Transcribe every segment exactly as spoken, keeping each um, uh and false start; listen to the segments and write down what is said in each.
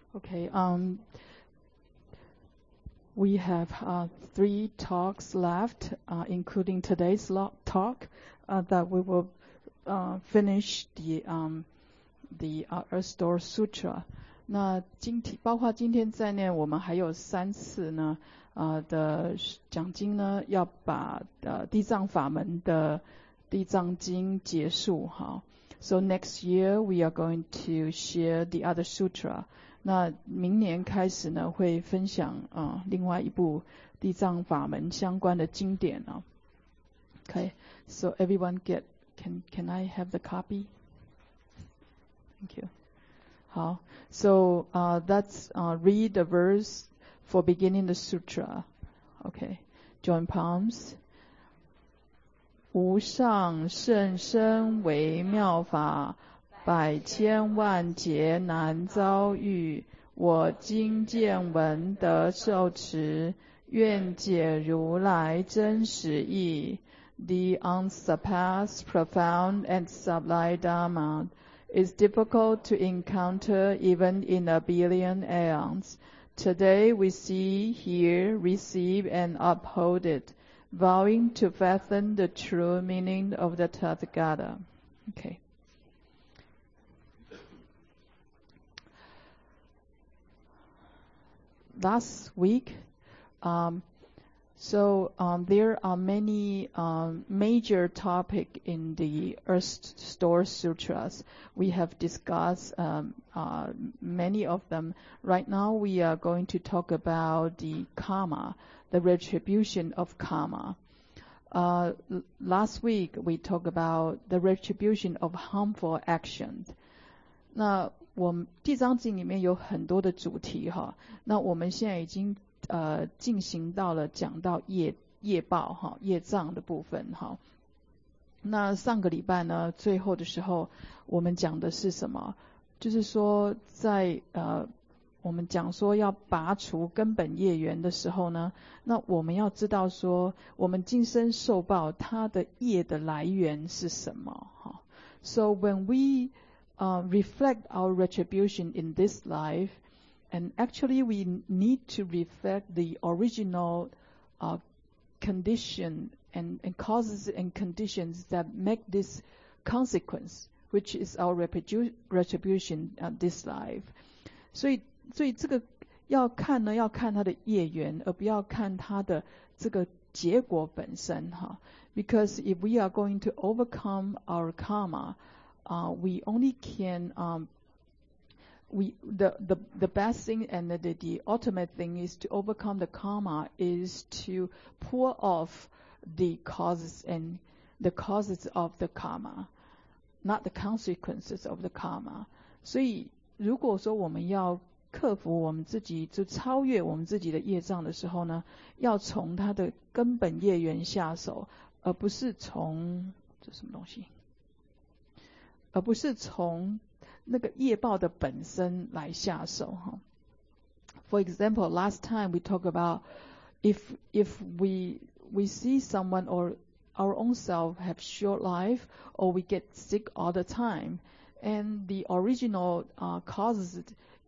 Okay, um, we have uh, three talks left, uh, including today's lo- talk, uh, that we will uh, finish the um, the uh, Earth Store Sutra. 那今天包括今天在内，我们还有三次呢，呃的讲经呢，要把呃地藏法门的地藏经结束哈。So next year we are going to share the other sutra. 那明年开始呢，会分享啊、呃、另外一部地藏法门相关的经典啊。Okay, so everyone get can can I have the copy? Thank you. 好 so uh, that's uh, read the verse for beginning the sutra. Okay, join palms. 无上甚深微妙法，百千万劫难遭遇。我今见闻得受持，愿解如来真实义。The unsurpassed, profound, and sublime Dharma is difficult to encounter even in a billion aeons. Today we see, hear, receive, and uphold it, vowing to fathom the true meaning of the Tathagata. Okay. Last week, um, so um, there are many um, major topics in the Earth Store Sutras. We have discussed um, uh, many of them. Right now we are going to talk about the karma, the retribution of karma. Uh, last week we talked about the retribution of harmful actions. 那我们地藏经里面有很多的主题哈，那我们现在已经呃进行到了讲到业业报哈业障的部分哈。那上个礼拜呢，最后的时候我们讲的是什么？就是说在呃我们讲说要拔除根本业缘的时候呢，那我们要知道说我们今生受报它的业的来源是什么哈。So when we Uh, reflect our retribution in this life, and actually we need to reflect the original uh, condition and, and causes and conditions that make this consequence, which is our retribu- retribution uh, this life. 所以，所以这个要看呢，要看它的业缘，而不要看它的这个结果本身哈。Because if we are going to overcome our karma, Uh, we only can um, we the, the the best thing and the, the ultimate thing is to overcome the karma is to pull off the causes and the causes of the karma, not the consequences of the karma. 所以如果说我们要克服我们自己，就超越我们自己的业障的时候呢，要从它的根本业缘下手，而不是从这什么东西。而不是从那个业报的本身来下手哈。For example, last time we talked about if if we we see someone or our own self have short life or we get sick all the time, and the original uh, causes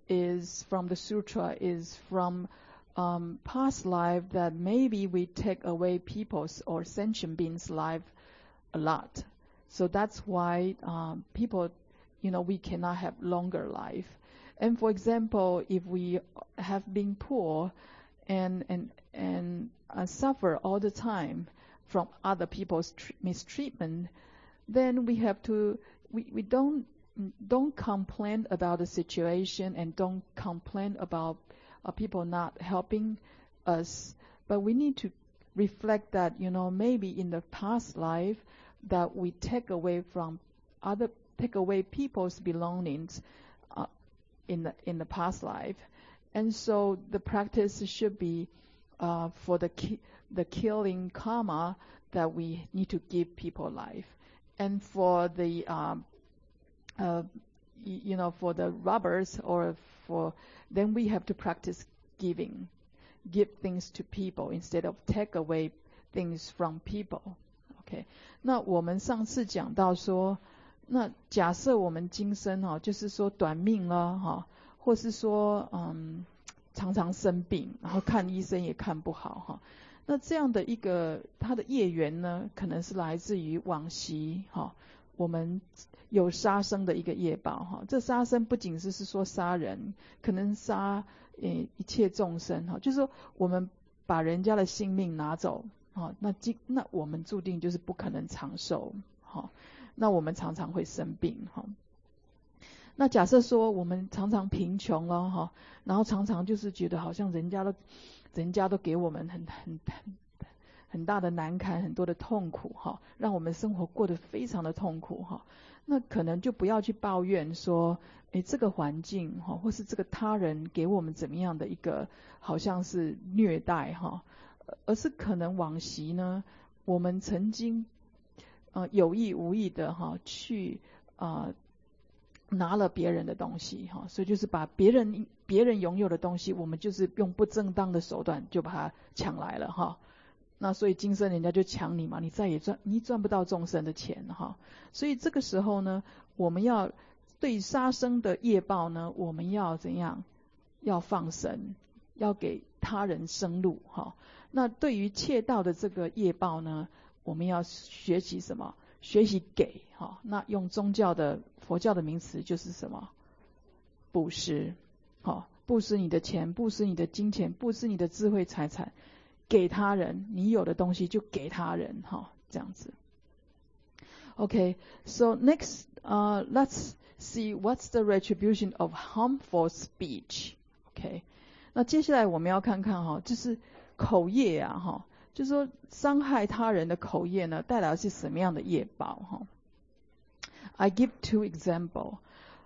is from the sutra is from um, past life that maybe we take away people's or sentient beings' life a lot. So that's why um, people, you know, we cannot have longer life. And for example, if we have been poor and and and uh, suffer all the time from other people's tr- mistreatment, then we have to we, we don't don't complain about the situation and don't complain about uh, people not helping us. But we need to reflect that, you know, maybe in the past life that we take away from other, take away people's belongings uh, in the in the past life, and so the practice should be uh, for the ki- the killing karma that we need to give people life, and for the um, uh, y- you know for the robbers or for then we have to practice giving, give things to people instead of take away things from people.Okay. 那我们上次讲到说，那假设我们今生哈、哦，就是说短命了哈、哦， 或是说嗯常常生病，然后看医生也看不好哈。那这样的一个他的业缘呢，可能是来自于往昔哈，我们有杀生的一个业报哈。这杀生不仅是是说杀人，可能杀呃一切众生哈，就是说我们把人家的性命拿走哈，那那我们注定就是不可能长寿哈。那我们常常会生病哈。那假设说我们常常贫穷了哈，然后常常就是觉得好像人家都人家都给我们很很很很大的难堪，很多的痛苦哈，让我们生活过得非常的痛苦哈。那可能就不要去抱怨说，诶，这个环境哈，或是这个他人给我们怎么样的一个好像是虐待哈，而是可能往昔呢，我们曾经呃有意无意的哈去呃拿了别人的东西哈，所以就是把别人别人拥有的东西，我们就是用不正当的手段就把它抢来了哈。那所以今生人家就抢你嘛，你再也赚你赚不到众生的钱哈。所以这个时候呢，我们要对杀生的业报呢，我们要怎样？要放生，要给他人生路哈。那对于窃盗的这个业报呢，我们要学习什么？学习给哈。那用宗教的佛教的名词就是什么？布施。好，布施你的钱，布施你的金钱，布施你的智慧财产。给他人，你有的东西就给他人哈，这样子。Okay, so next, uh, let's see what's the retribution of harmful speech. Okay, 那接下来我们要看看哈，就是口业啊哈，就是说伤害他人的口业呢，带来的是什么样的业报哈 ？I give two examples.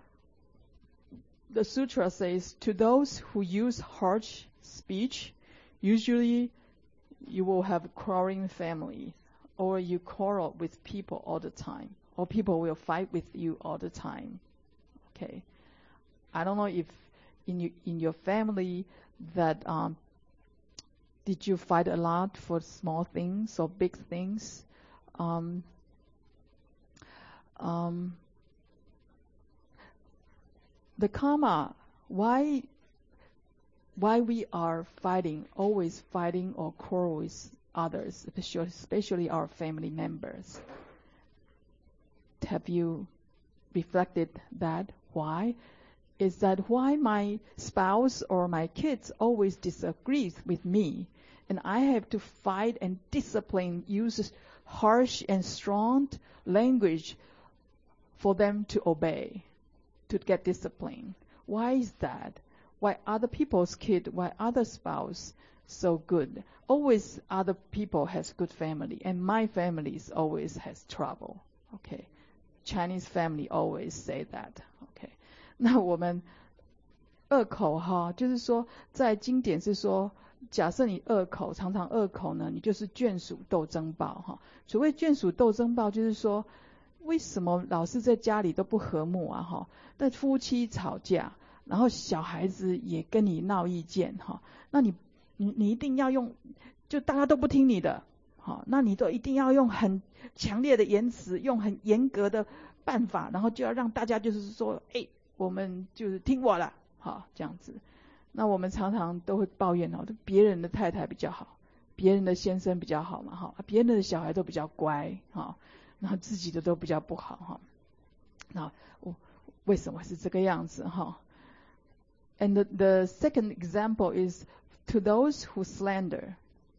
The sutra says, to those who use harsh speech, usually you will have a quarreling family, or you quarrel with people all the time, or people will fight with you all the time. Okay, I don't know if in you, in your family that um, did you fight a lot for small things or big things? Um, um, the karma, why? Why we are fighting, always fighting or quarrel with others, especially, especially our family members. Have you reflected that? Why? Is that why my spouse or my kids always disagree with me, and I have to fight and discipline, use harsh and strong language for them to obey, to get discipline? Why is that? Why other people's kid, why other spouse so good? Always other people has good family, and my family always has trouble. Okay, Chinese family always say that. Okay, 那我们恶口哈，就是说在经典是说，假设你恶口，常常恶口呢，你就是眷属斗争报哈。所谓眷属斗争报，就是说为什么老是在家里都不和睦啊哈？但夫妻吵架。然后小孩子也跟你闹意见哈，那你你你一定要用，就大家都不听你的，好，那你都一定要用很强烈的言辞，用很严格的办法，然后就要让大家就是说，哎，我们就是听我的，好，这样子。那我们常常都会抱怨哦，别人的太太比较好，别人的先生比较好嘛，哈，别人的小孩都比较乖，哈，然后自己的都比较不好，哈。那我为什么是这个样子，哈？ And the, the second example is to those who slander.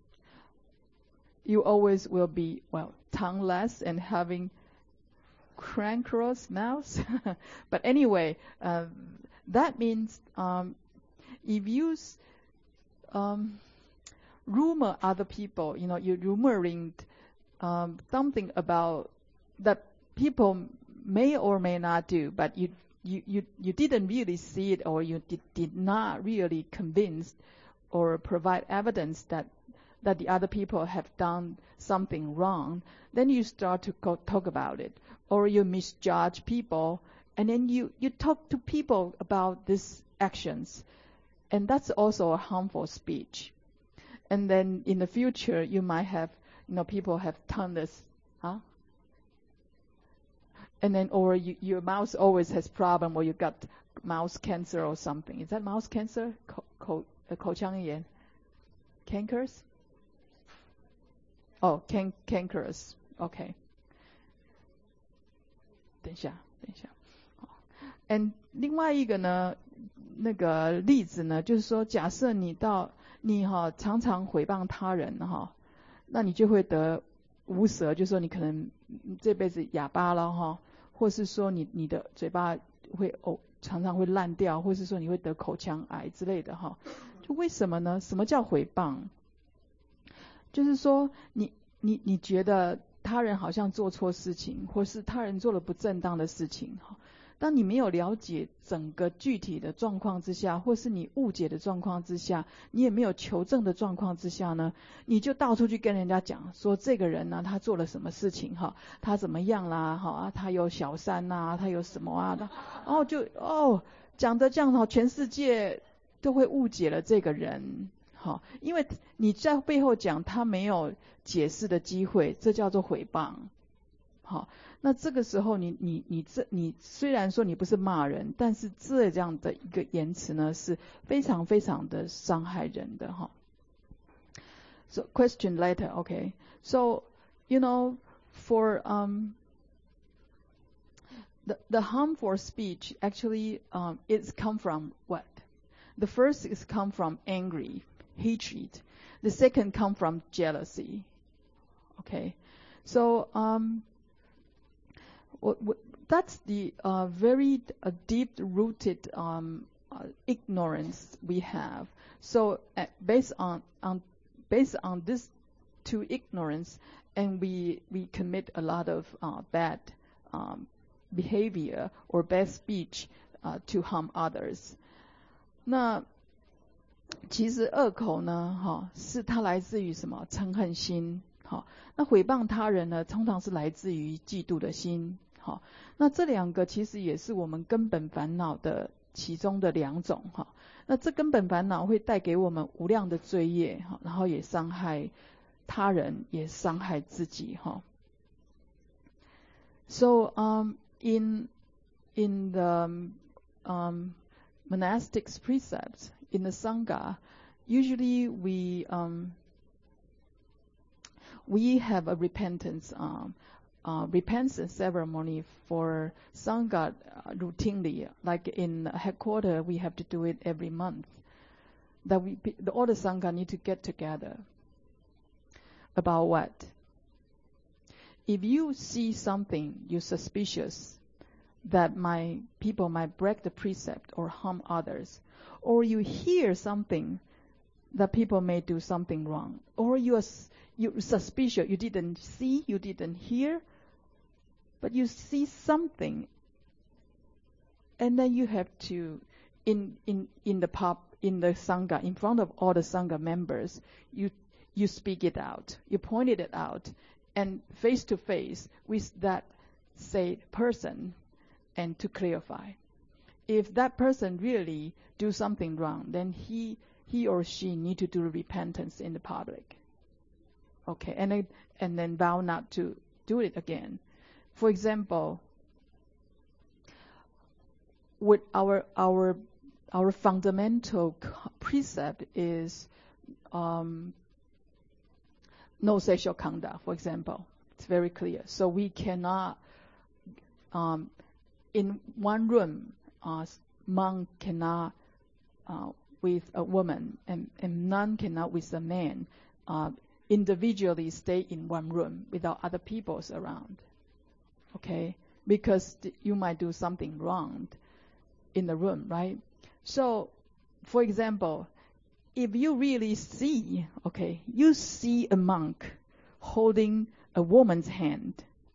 You always will be, well, tongueless and having cankerous mouths. But anyway, uh, that means um, if you um, rumor other people, you know, you're rumoring um, something about that people may or may not do, but you You, you, you didn't really see it, or you did, did not really convince or provide evidence that that the other people have done something wrong, then you start to go, talk about it, or you misjudge people, and then you, you talk to people about these actions, and that's also a harmful speech. And then in the future, you might have, you know, people have done this, huh? and then or you, your mouth always has problem, or you got mouth cancer or something. Is that mouth cancer? 口口呃口腔炎 ？Cankers? Oh, can cankerous. OK. 等一下，等一下。And 另外一个呢，那个例子呢，就是说，假设你到你哈常常诽谤他人哈，那你就会得无舌，就是说你可能这辈子哑巴了哈，或是说你你的嘴巴会哦常常会烂掉，或是说你会得口腔癌之类的哈。就为什么呢？什么叫诽谤？就是说你你你觉得他人好像做错事情，或是他人做了不正当的事情哈。当你没有了解整个具体的状况之下，或是你误解的状况之下，你也没有求证的状况之下呢，你就到处去跟人家讲说这个人呢，他做了什么事情哈，他怎么样啦哈啊，他有小三呐，他有什么啊的，然后就哦讲的这样哈，全世界都会误解了这个人哈，因为你在背后讲他没有解释的机会，这叫做诽谤。好，那这个时候你你你这你虽然说你不是骂人，但是这样的一个言辞呢是非常非常的伤害人的哈。So question later, okay. So you know for um the the harmful speech actually um it's come from what? The first is come from angry, hatred. The second come from jealousy. Okay. So um that's the uh, very uh, deep-rooted um, uh, ignorance we have. So uh, based on, on based on this two ignorance, and we we commit a lot of uh, bad um, behavior or bad speech uh, to harm others. 那其实恶口呢，哈，是它来自于什么？嗔恨心。好，那诽谤他人呢，通常是来自于嫉妒的心。好，那这两个其实也是我们根本烦恼的其中的两种哈。那这根本烦恼会带给我们无量的罪业哈，然后也伤害他人，也伤害自己哈。So um in in the um monastic precepts in the Sangha, usually we um we have a repentance um Uh, repentance ceremony for Sangha uh, routinely. Like in headquarters, we have to do it every month. That we, the all the Sangha need to get together. About what? If you see something you're suspicious that my people might break the precept or harm others, or you hear something that people may do something wrong, or you are you suspicious, you didn't see, you didn't hear, but you see something, and then you have to, in in in the pub, in the Sangha, in front of all the Sangha members, you you speak it out, you pointed it out, and face to face with that said person, and to clarify. If that person really do something wrong, then he he or she need to do repentance in the public. Okay, and then, and then vow not to do it again. For example, with our our our fundamental precept is um, no sexual conduct. For example, it's very clear. So we cannot um, in one room, uh, monk cannot uh, with a woman, and, and nun cannot with a man. Uh, individually stay in one room without other people around. Okay? Because th- you might do something wrong in the room, right? So, for example, if you really see, okay, you see a monk holding a woman's hand,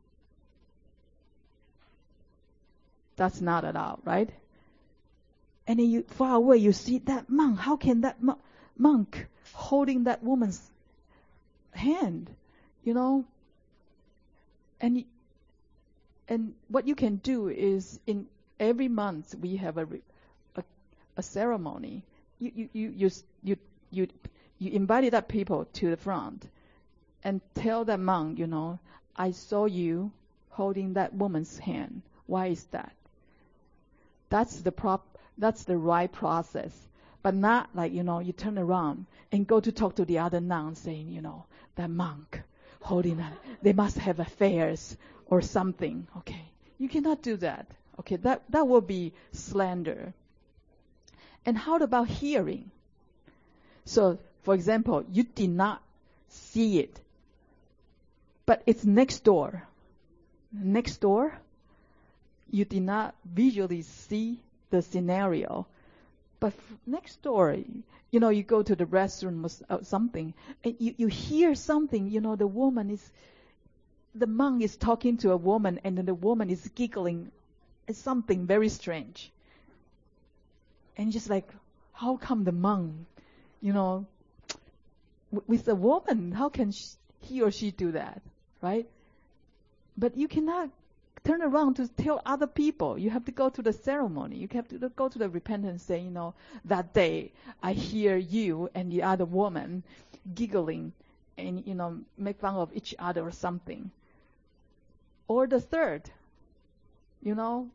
that's not allowed, right? And then you, far away, you see that monk. How can that mo- monk holding that woman's hand, you know? And and what you can do is, in every month we have a a, a ceremony. You you you you you you you invited up people to the front and tell that monk, you know, I saw you holding that woman's hand. Why is that? That's the prop. That's the right process. But not like, you know, you turn around and go to talk to the other nun saying, you know, that monk holding that, they must have affairs or something. Okay. You cannot do that. Okay. That, that will be slander. And how about hearing? So, for example, you did not see it, but it's next door. Next door, you did not visually see the scenario. But next door, you know, you go to the restroom or something, and you, you hear something, you know, the woman is, the monk is talking to a woman, and then the woman is giggling. It's something very strange. And just like, how come the monk, you know, w- with a woman, how can she, he or she do that, right? But you cannot turn around to tell other people. You have to go to the ceremony. You have to go to the repentance, say, you know, that day I hear you and the other woman giggling and, you know, make fun of each other or something. Or the third, you know,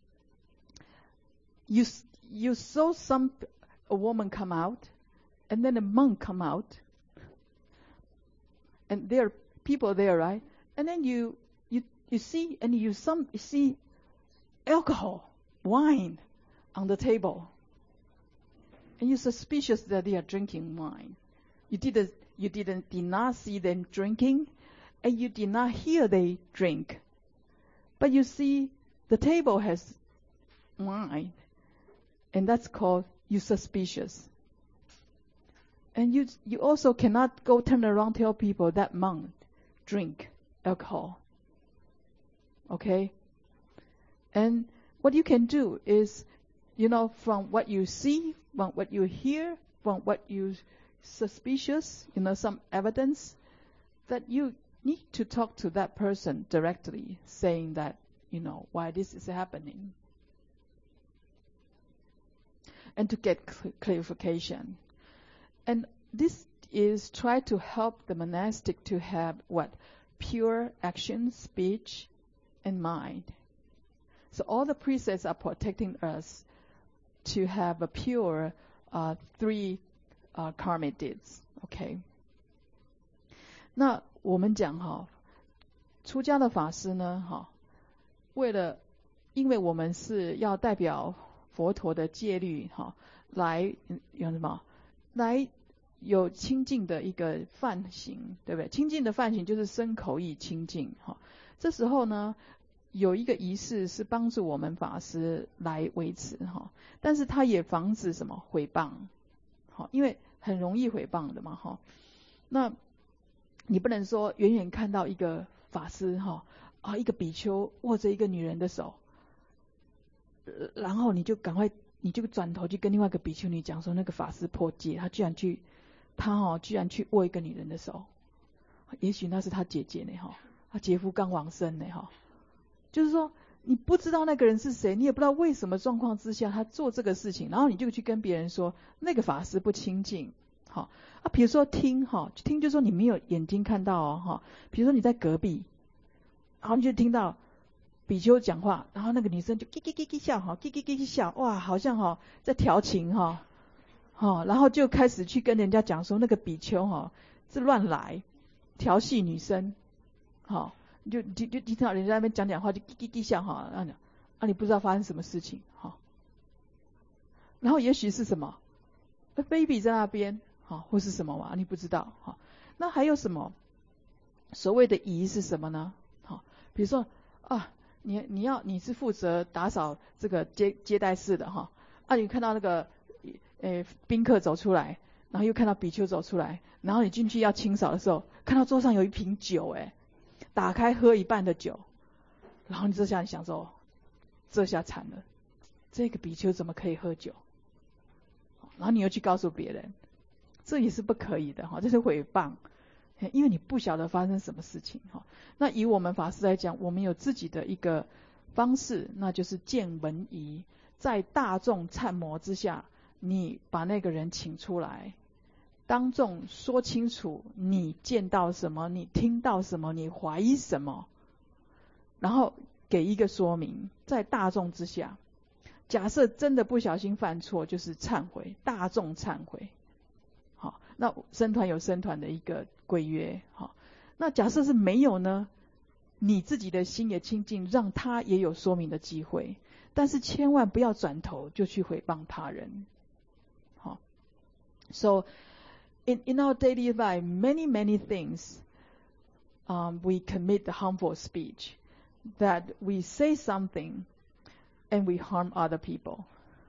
you you saw some a woman come out, and then a monk come out, and there are people there, right? And then you you you see and you some you see alcohol, wine on the table, and you're suspicious that they are drinking wine. You didn't you didn't did not see them drinking, and you did not hear they drink, but you see the table has wine, and that's called you suspicious. And you you also cannot go turn around tell people that monk drink alcohol. Okay? And what you can do is, you know, from what you see, from what you hear, from what you suspicious, you know, some evidence, that you need to talk to that person directly, saying that, you know, why this is happening. And to get cl- clarification. And this is try to help the monastic to have what? Pure action, speech, and mind. So all the precepts are protecting us to have a pure uh, three uh, karmic deeds. Okay. 那我们讲哈，出家的法师呢，哈，为了，因为我们是要代表佛陀的戒律哈，来有什么？来有清净的一个梵行，对不对？清净的梵行就是身口意清净哈。这时候呢，有一个仪式是帮助我们法师来维持哈，但是它也防止什么毁谤，好，因为很容易毁谤的嘛哈。那你不能说远远看到一个法师哈啊，一个比丘握着一个女人的手，然后你就赶快，你就转头去跟另外一个比丘尼讲说，那个法师破戒，他居然去，他哦居然去握一个女人的手，也许那是他姐姐呢哈，他姐夫刚往生呢哈，就是说你不知道那个人是谁，你也不知道为什么状况之下他做这个事情，然后你就去跟别人说那个法师不清净，好啊，比如说听哈，听就说你没有眼睛看到哦哈，比如说你在隔壁，然后你就听到比丘讲话，然后那个女生就叽叽叽叽笑哈，叽叽叽叽笑，哇，好像哈在调情哈，哈，然后就开始去跟人家讲说那个比丘哈是乱来，调戏女生，好，就就就听到人家在那边讲讲话就叽叽叽笑哈，啊啊你不知道发生什么事情哈，然后也许是什么 ，baby 在那边哈，或是什么嘛，你不知道哈，那还有什么所谓的仪是什么呢？好，比如说啊。你你要你是负责打扫这个接接待室的哈，啊你看到那个呃宾客走出来，然后又看到比丘走出来，然后你进去要清扫的时候，看到桌上有一瓶酒，哎，打开喝一半的酒，然后你这下你想说，这下惨了，这个比丘怎么可以喝酒？然后你又去告诉别人，这也是不可以的哈，这是诽谤。因为你不晓得发生什么事情哈，那以我们法师来讲，我们有自己的一个方式，那就是见闻仪，在大众参摩之下，你把那个人请出来，当众说清楚你见到什么，你听到什么，你怀疑什么， 然后给一个说明，在大众之下，假设真的不小心犯错，就是忏悔，大众忏悔。好，那僧团有僧团的一个规约。好，那假设是没有呢？你自己的心也清净，让他也有说明的机会，但是千万不要转头就去诽谤他人。好 ，So in in our daily life, many many things, um, we commit the harmful speech, that we say something and we harm other people.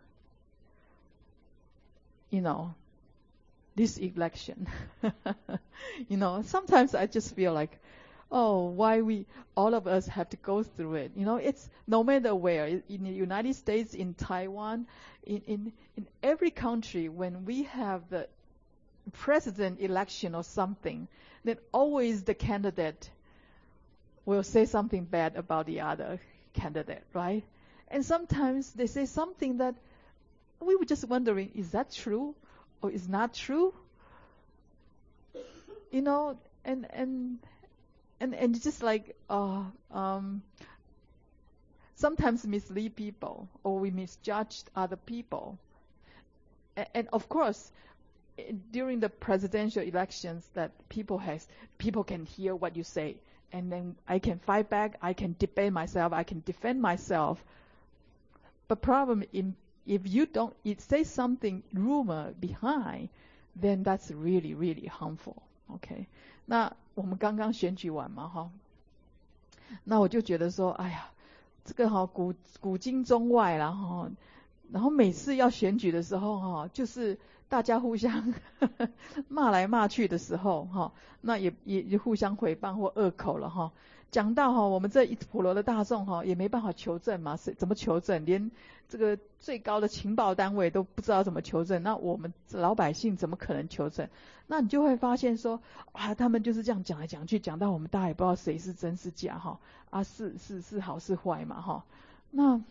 You know, this election, you know, sometimes I just feel like, oh, why we, all of us have to go through it. You know, it's no matter where, in the United States, in Taiwan, in, in, in every country, when we have the president election or something, then always the candidate will say something bad about the other candidate, right? And sometimes they say something that we were just wondering, is that true or is not true? You know, and, and, And and just like uh, um, sometimes mislead people, or we misjudge other people. And, and of course, during the presidential elections, that people has people can hear what you say, and then I can fight back, I can debate myself, I can defend myself. But problem in, if you don't it say something rumor behind, then that's really really harmful. Okay, 那我们刚刚选举完嘛，哈，那我就觉得说，哎呀，这个哈古古今中外啦，哈，然后每次要选举的时候，哈，就是大家互相呵呵骂来骂去的时候，哈，那也也也互相诽谤或恶口了，哈。讲到哈，我们这一普罗的大众哈，也没办法求证嘛，是怎么求证？连这个最高的情报单位都不知道怎么求证，那我们老百姓怎么可能求证？那你就会发现说，啊，他们就是这样讲来讲去，讲到我们大家也不知道谁是真是假哈，啊，是是是好是坏嘛哈，那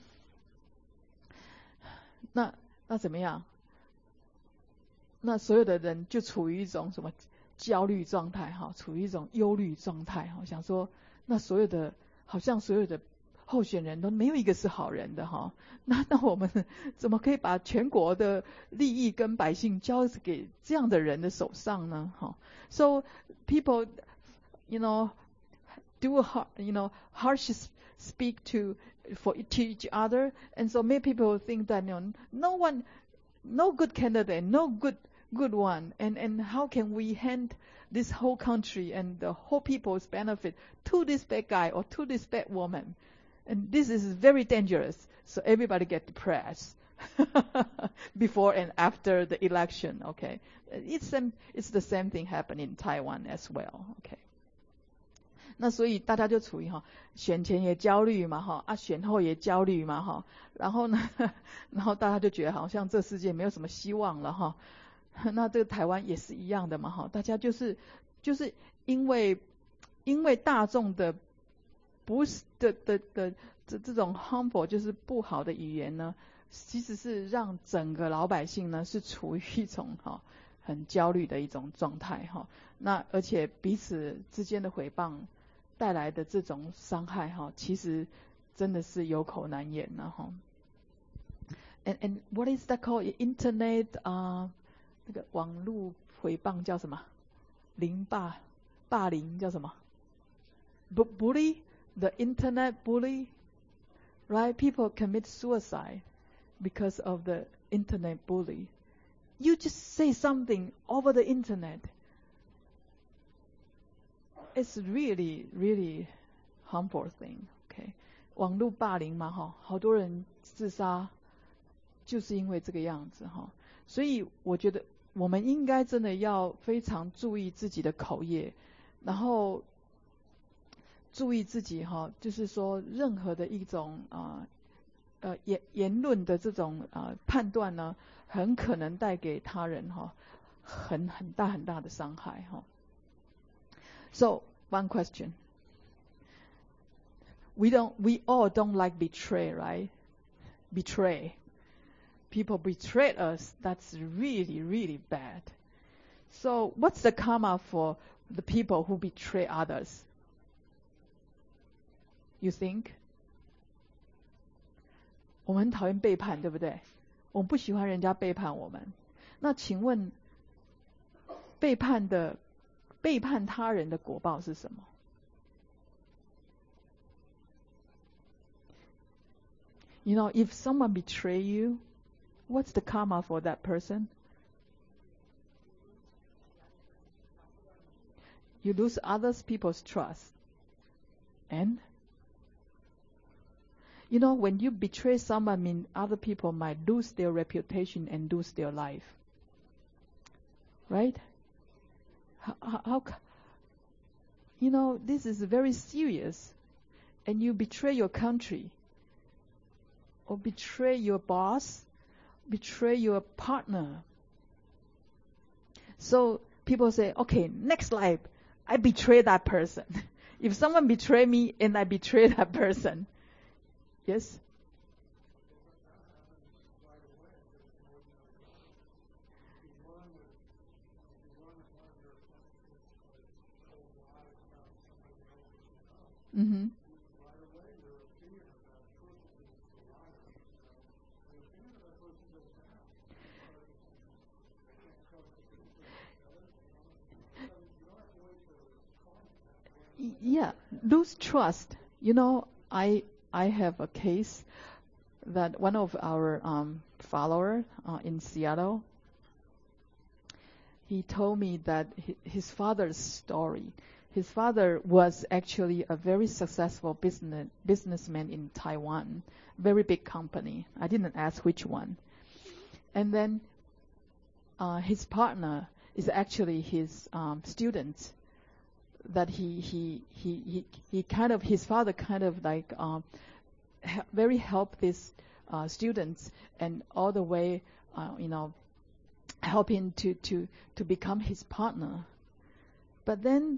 那那怎么样？那所有的人就处于一种什么焦虑状态哈，处于一种忧虑状态哈，想说。那所有的好像所有的候选人都没有一个是好人的哈，那那我们怎么可以把全国的利益跟百姓交给这样的人的手上呢？哈 ，So people, you know, do har, you know harsh speak to for to each other, and so many people think that you know no one, no good candidate, no good good one, and and how can we hand this whole country and the whole people's benefit to this bad guy or to this bad woman? And this is very dangerous. So everybody get depressed before and after the election. Okay, it's same, it's the same thing happened in Taiwan as well. Okay. 那所以大家就处于哈选前也焦虑嘛哈啊选后也焦虑嘛哈，然后呢，然后大家就觉得好像这世界没有什么希望了哈。那这个台湾也是一样的嘛哈，大家就是就是因为因为大众的不是的的的这这种 harmful 就是不好的语言呢，其实是让整个老百姓呢是处于一种哈很焦虑的一种状态哈。那而且彼此之间的诽谤带来的这种伤害哈，其实真的是有口难言了哈。And and what is that called? Internet 啊、uh,。那个网络诽谤叫什么？凌霸、霸凌叫什么 ？Bully, the internet bully, right? People commit suicide because of the internet bully. You just say something over the internet. It's really, really harmful thing. Okay, 网络霸凌嘛，哈，好多人自杀，就是因为这个样子哈。所以我觉得。我们应该真的要非常注意自己的口业，然后注意自己哈，就是说任何的一种啊 呃, 呃言言论的这种啊、呃、判断呢，很可能带给他人哈很很大很大的伤害哈。So one question, we don't, we all don't like betray, right? Betray. People betray us, that's really, really bad. So what's the karma for the people who betray others? You think？ 我们很讨厌背叛，对不对？我们不喜欢人家背叛我们。那请问，背叛的背叛他人的果报是什么？ You know, if someone betray you, what's the karma for that person? You lose other people's trust. And? You know, when you betray someone, mean other people might lose their reputation and lose their life. Right? How, how, how you know, this is very serious. And you betray your country, or betray your boss, betray your partner. So people say, okay, next life, I betray that person. If someone betray me and I betray that person, yes? Mm-hmm. Yeah, lose trust. You know, I I have a case that one of our um, follower uh, in Seattle, he told me that his father's story. His father was actually a very successful business businessman in Taiwan, very big company. I didn't ask which one. And then uh, his partner is actually his um, student. That he he he he he kind of his father kind of like um, he- very help these uh, students and all the way uh, you know helping to to to become his partner. But then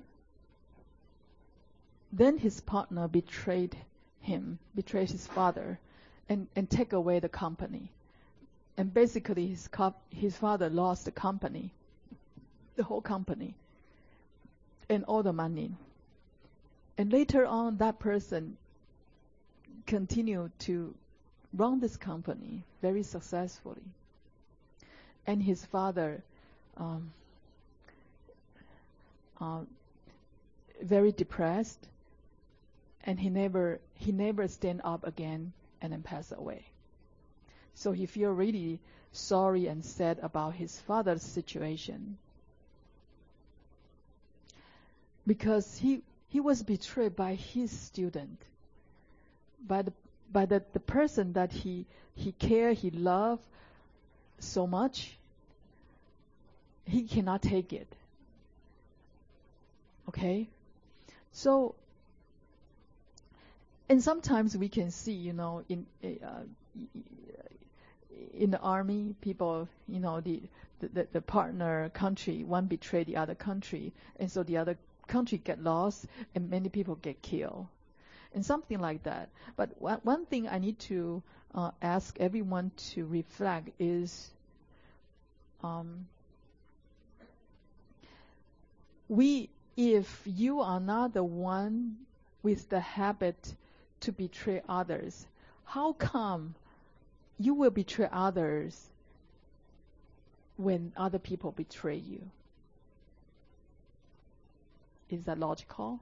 then his partner betrayed him, betrayed his father, and and take away the company. And basically his co- his father lost the company, the whole company. And all the money. And later on, that person continued to run this company very successfully. And his father, um, uh, very depressed, and he never he never stand up again and then pass away. So he feel really sorry and sad about his father's situation. Because he he was betrayed by his student, by the by the, the person that he he care, he love so much. He cannot take it. Okay, so and sometimes we can see, you know, in uh, in the army, people, you know, the the, the partner country, one betray the other country, and so the other country get lost and many people get killed and something like that. But one, one thing I need to uh, ask everyone to reflect is um, we if you are not the one with the habit to betray others, how come you will betray others when other people betray you? Is that logical?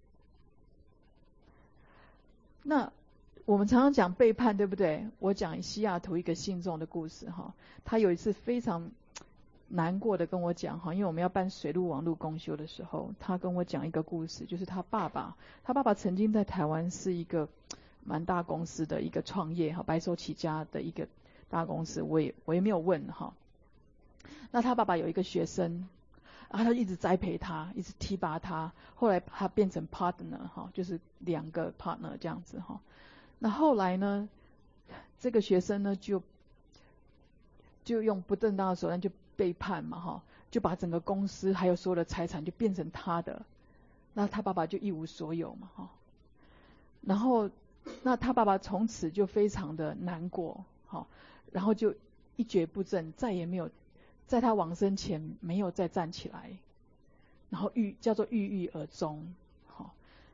那我们常常讲背叛，对不对？我讲西雅图一个信众的故事哈，他有一次非常难过的跟我讲哈，因为我们要办水陆网络公修的时候，他跟我讲一个故事，就是他爸爸，他爸爸曾经在台湾是一个蛮大公司的一个创业哈，白手起家的一个大公司，我也我也没有问哈。那他爸爸有一个学生。然后他一直栽培他，一直提拔他，后来他变成 partner 哈，就是两个 partner 这样子哈。那后来呢，这个学生呢就就用不正当的手段就背叛嘛哈，就把整个公司还有所有的财产就变成他的，那他爸爸就一无所有嘛哈。然后那他爸爸从此就非常的难过哈，然后就一蹶不振，再也没有。在他往生前没有再站起来，然后郁叫做郁郁而终。好，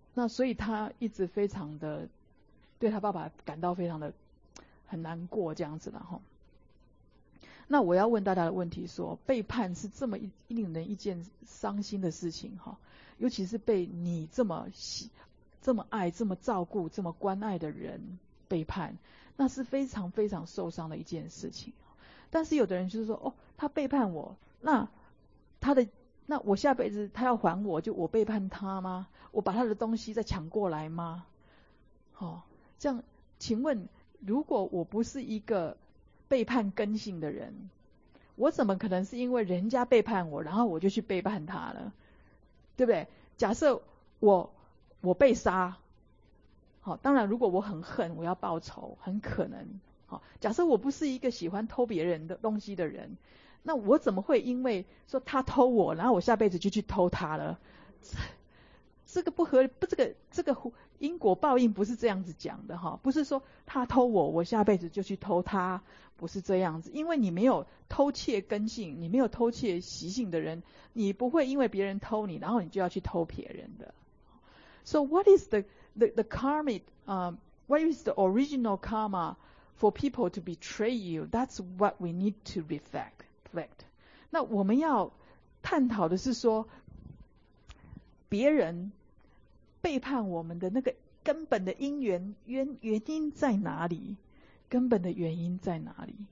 那所以他一直非常的对他爸爸感到非常的很难过这样子了哈。那我要问大家的问题说，背叛是这么一令人一件伤心的事情哈，尤其是被你这么喜、这么爱、这么照顾、这么关爱的人背叛，那是非常非常受伤的一件事情。但是有的人就是说，哦，他背叛我，那他的那我下辈子他要还我，就我背叛他吗？我把他的东西再抢过来吗？哦，这样，请问，如果我不是一个背叛根性的人，我怎么可能是因为人家背叛我，然后我就去背叛他了？对不对？假设我我被杀，好，当然如果我很恨，我要报仇，很可能。好，假设我不是一个喜欢偷别人的东西的人，那我怎么会因为说他偷我，然后我下辈子就去偷他了？这个不合理，不，这个这个因果报应不是这样子讲的哈，不是说他偷我，我下辈子就去偷他，不是这样子。因为你没有偷窃根性，你没有偷窃习性的人，你不会因为别人偷你，然后你就要去偷别人的。So what is the the the karmic? Um, what is the original karma for people to betray you? That's what we need to reflect. Reflect. 那我们要探讨的是说，别人背叛我们的那个根本的因缘原原因在哪里？根本的原因在哪里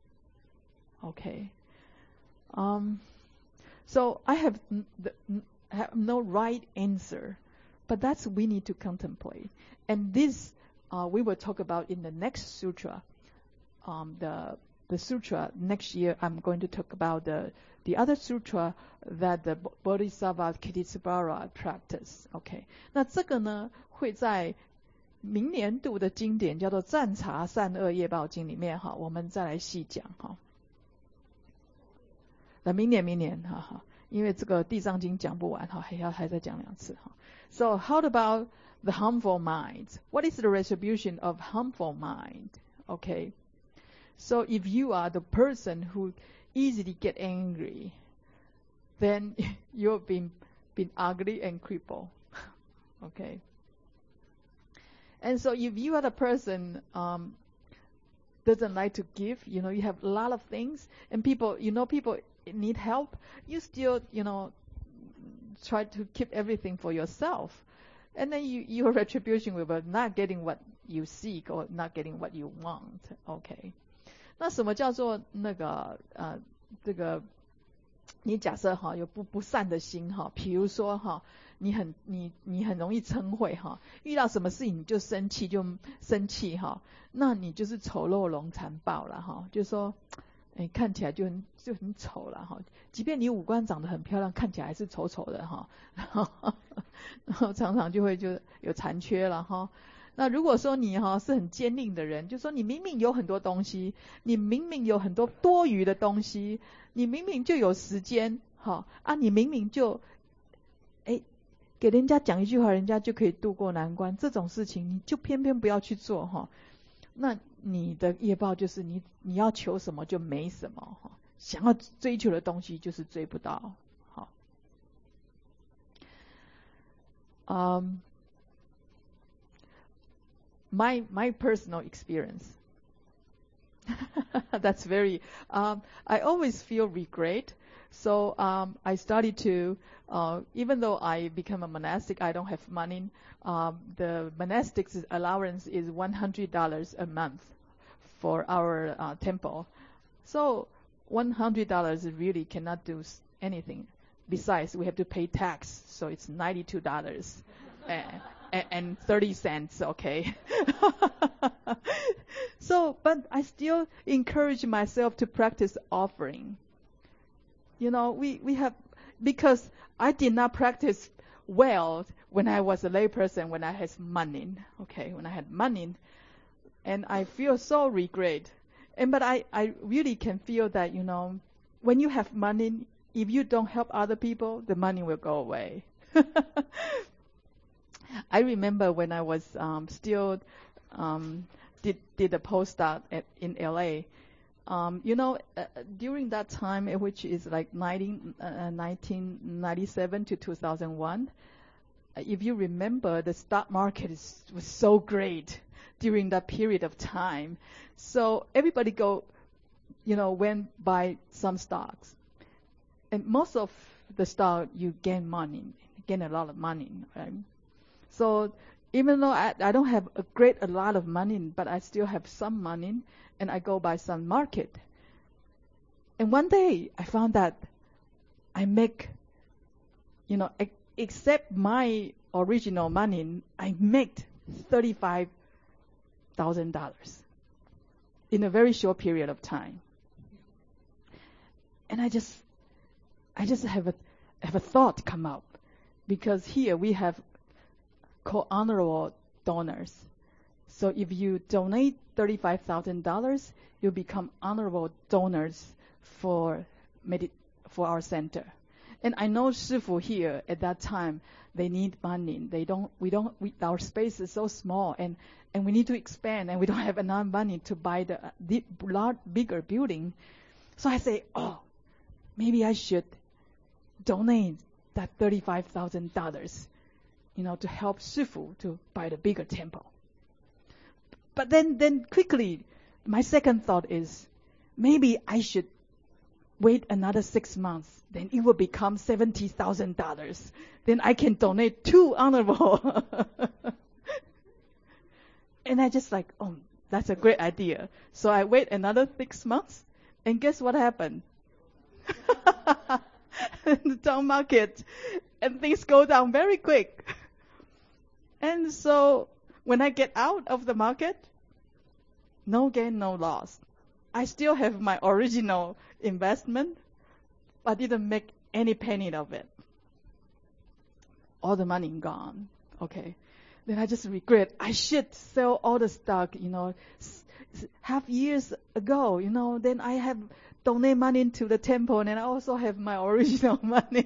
？Okay. Um. So I have the, have no right answer, but that's we need to contemplate. And this uh, we will talk about in the next sutra. Um, the the sutra next year. I'm going to talk about the the other sutra that the Bodhisattva Kitisvara practice. OK， 那这个呢会在明年度的经典叫做《赞察善恶业报经》里面哈，我们再来细讲哈。那明年明年哈哈，因为这个地藏经讲不完哈，还要还再讲两次哈。So how about the harmful mind? What is the retribution of harmful mind? OK. So if you are the person who easily get angry, then you've been been ugly and crippled. Okay. And so if you are the person um doesn't like to give, you know, you have a lot of things and people, you know, people need help, you still, you know, try to keep everything for yourself. And then you, your retribution will be not getting what you seek or not getting what you want. Okay. 那什么叫做那个呃这个？你假设哈有不不善的心哈，比如说哈，你很你你很容易嗔恚哈，遇到什么事情你就生气就生气哈，那你就是丑陋龙残暴了哈，就说哎看起来就很就很丑了哈，即便你五官长得很漂亮，看起来还是丑丑的哈，然后然后常常就会就有残缺了哈。那如果说你哈是很坚定的人，就说你明明有很多东西，你明明有很多多余的东西，你明明就有时间，哈啊，你明明就，哎，给人家讲一句话，人家就可以渡过难关，这种事情你就偏偏不要去做哈。那你的业报就是你你要求什么就没什么哈，想要追求的东西就是追不到，好，嗯。My my personal experience. That's very. Um, I always feel regret. So um, I started to, uh, even though I become a monastic, I don't have money. Um, the monastics allowance is one hundred dollars a month for our uh, temple. So one hundred dollars really cannot do anything. Besides, we have to pay tax, so it's ninety-two dollars. And thirty cents, okay. So, but I still encourage myself to practice offering. You know, we, we have, because I did not practice well when I was a layperson, when I had money, okay, when I had money, and I feel so regret. And, but I, I really can feel that, you know, when you have money, if you don't help other people, the money will go away. I remember when I was um, still um, did did a postdoc at, in L A. Um, you know, uh, during that time, which is like nineteen, uh, nineteen ninety-seven to two thousand one, if you remember, the stock market is, was so great during that period of time. So everybody go, you know, went buy some stocks. And most of the stock, you gain money, gain a lot of money, right? So even though I, I don't have a great a lot of money, but I still have some money, and I go buy some market. And one day I found that I make, you know, ex- except my original money, I made thirty-five thousand dollars in a very short period of time. And I just, I just have a, have a thought come up, because here we have called honorable donors. So if you donate thirty-five thousand dollars, you become honorable donors for medi- for our center. And I know Shifu here at that time, they need money. They don't, we don't, we, our space is so small, and, and we need to expand, and we don't have enough money to buy the, the large, bigger building. So I say, oh, maybe I should donate that thirty-five thousand dollars, you know, to help Shifu to buy the bigger temple. But then, then quickly, my second thought is, maybe I should wait another six months. Then it will become seventy thousand dollars. Then I can donate two honorable. And I just like, oh, that's a great idea. So I wait another six months, and guess what happened? The stock market, and things go down very quick. And so when I get out of the market, no gain, no loss. I still have my original investment, but didn't make any penny of it. All the money gone. Okay. Then I just regret, I should sell all the stock, you know, s- s- half years ago, you know, then I have donate money to the temple, and I also have my original money.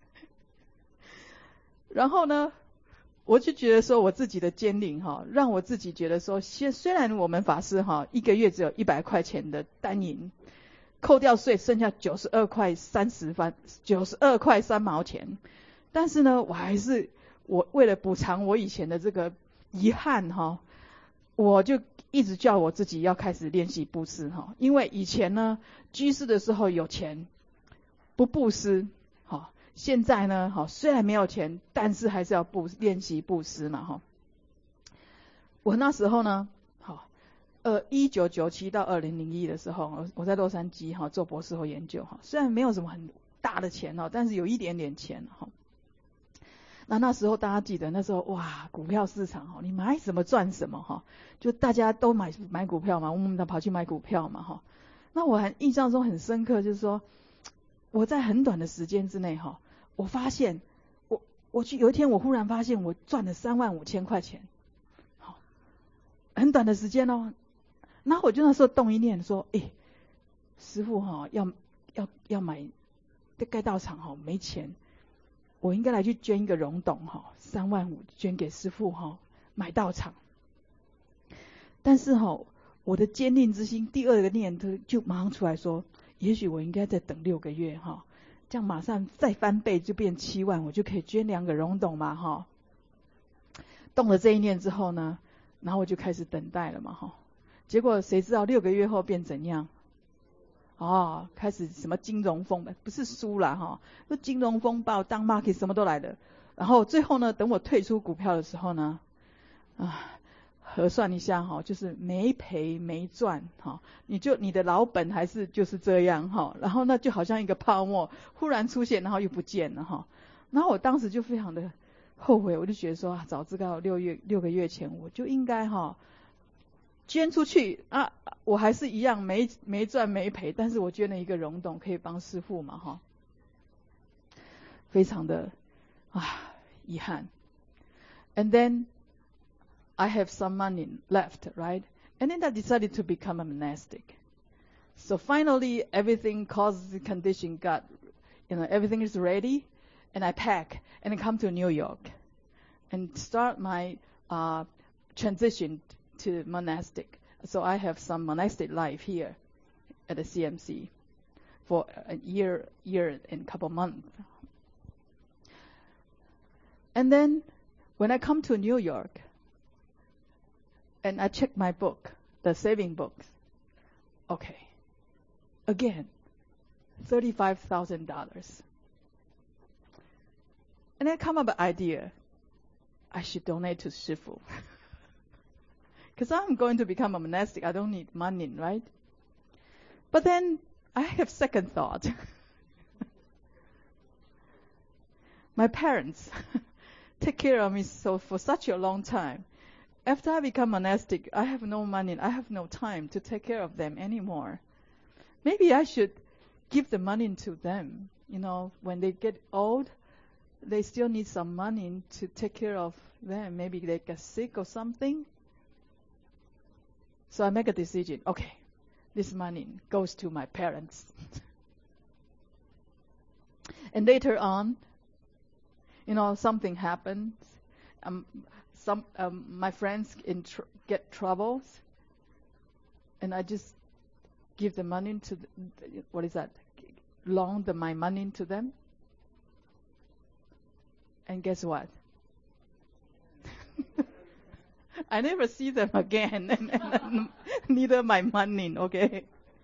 然后呢，我就觉得说我自己的坚定哈，让我自己觉得说，虽虽然我们法师哈一个月只有一百块钱的单银，扣掉税剩下九十二块三十分，九十二块三毛钱，但是呢，我还是我为了补偿我以前的这个遗憾哈，我就一直叫我自己要开始练习布施哈，因为以前呢居士的时候有钱不布施哈。现在呢，好，虽然没有钱，但是还是要布练习布施嘛，哈。我那时候呢，好，呃，一九九七到二零零一的时候，我我在洛杉矶哈做博士后研究哈，虽然没有什么很大的钱哦，但是有一点点钱哈。那那时候大家记得那时候哇，股票市场哈，你买什么赚什么哈，就大家都买买股票嘛，我们都跑去买股票嘛哈。那我很印象中很深刻，就是说我在很短的时间之内哈。我发现，我我去有一天，我忽然发现我赚了三万五千块钱，好，很短的时间哦。然后我就那时候动一念说，哎，师父哈、哦，要要要买盖道场哈、哦，没钱，我应该来去捐一个溶洞哈、哦，三万五捐给师父哈、哦，买道场。但是哈、哦，我的坚定之心，第二个念头就马上出来说，也许我应该再等六个月哈。这样马上再翻倍就变七万，我就可以捐两个溶洞嘛哈。动了这一念之后呢，然后我就开始等待了嘛哈。结果谁知道六个月后变怎样？哦，开始什么金融风暴，不是输了哈，那金融风暴、当 market 什么都来了。然后最后呢，等我退出股票的时候呢，啊。核算一下哈，就是没赔没赚哈，你就你的老本还是就是这样哈，然后那就好像一个泡沫忽然出现，然后又不见了哈，然后我当时就非常的后悔，我就觉得说啊，早知道六月六个月前我就应该哈捐出去啊，我还是一样没没赚没赔，但是我捐了一个溶洞可以帮师父嘛哈，非常的啊遗憾 ，and then I have some money left, right? And then I decided to become a monastic. So finally, everything, causes the condition got, you know, everything is ready, and I pack and I come to New York and start my uh, transition to monastic. So I have some monastic life here at the C M C for a year, year and a couple months. And then when I come to New York and I check my book, the saving books, okay, again, thirty-five thousand dollars. And I come up with an idea. I should donate to Shifu. Because I'm going to become a monastic. I don't need money, right? But then I have second thought. My parents take care of me so for such a long time. After I become monastic, I have no money. I have no time to take care of them anymore. Maybe I should give the money to them. You know, when they get old, they still need some money to take care of them. Maybe they get sick or something. So I make a decision. Okay, this money goes to my parents. And later on, you know, something happens. Um, some um, my friends in tr- get troubles, and I just give the money to the, what is that? Loan the, my money to them. And guess what? I never see them again, and, and, and neither my money, okay?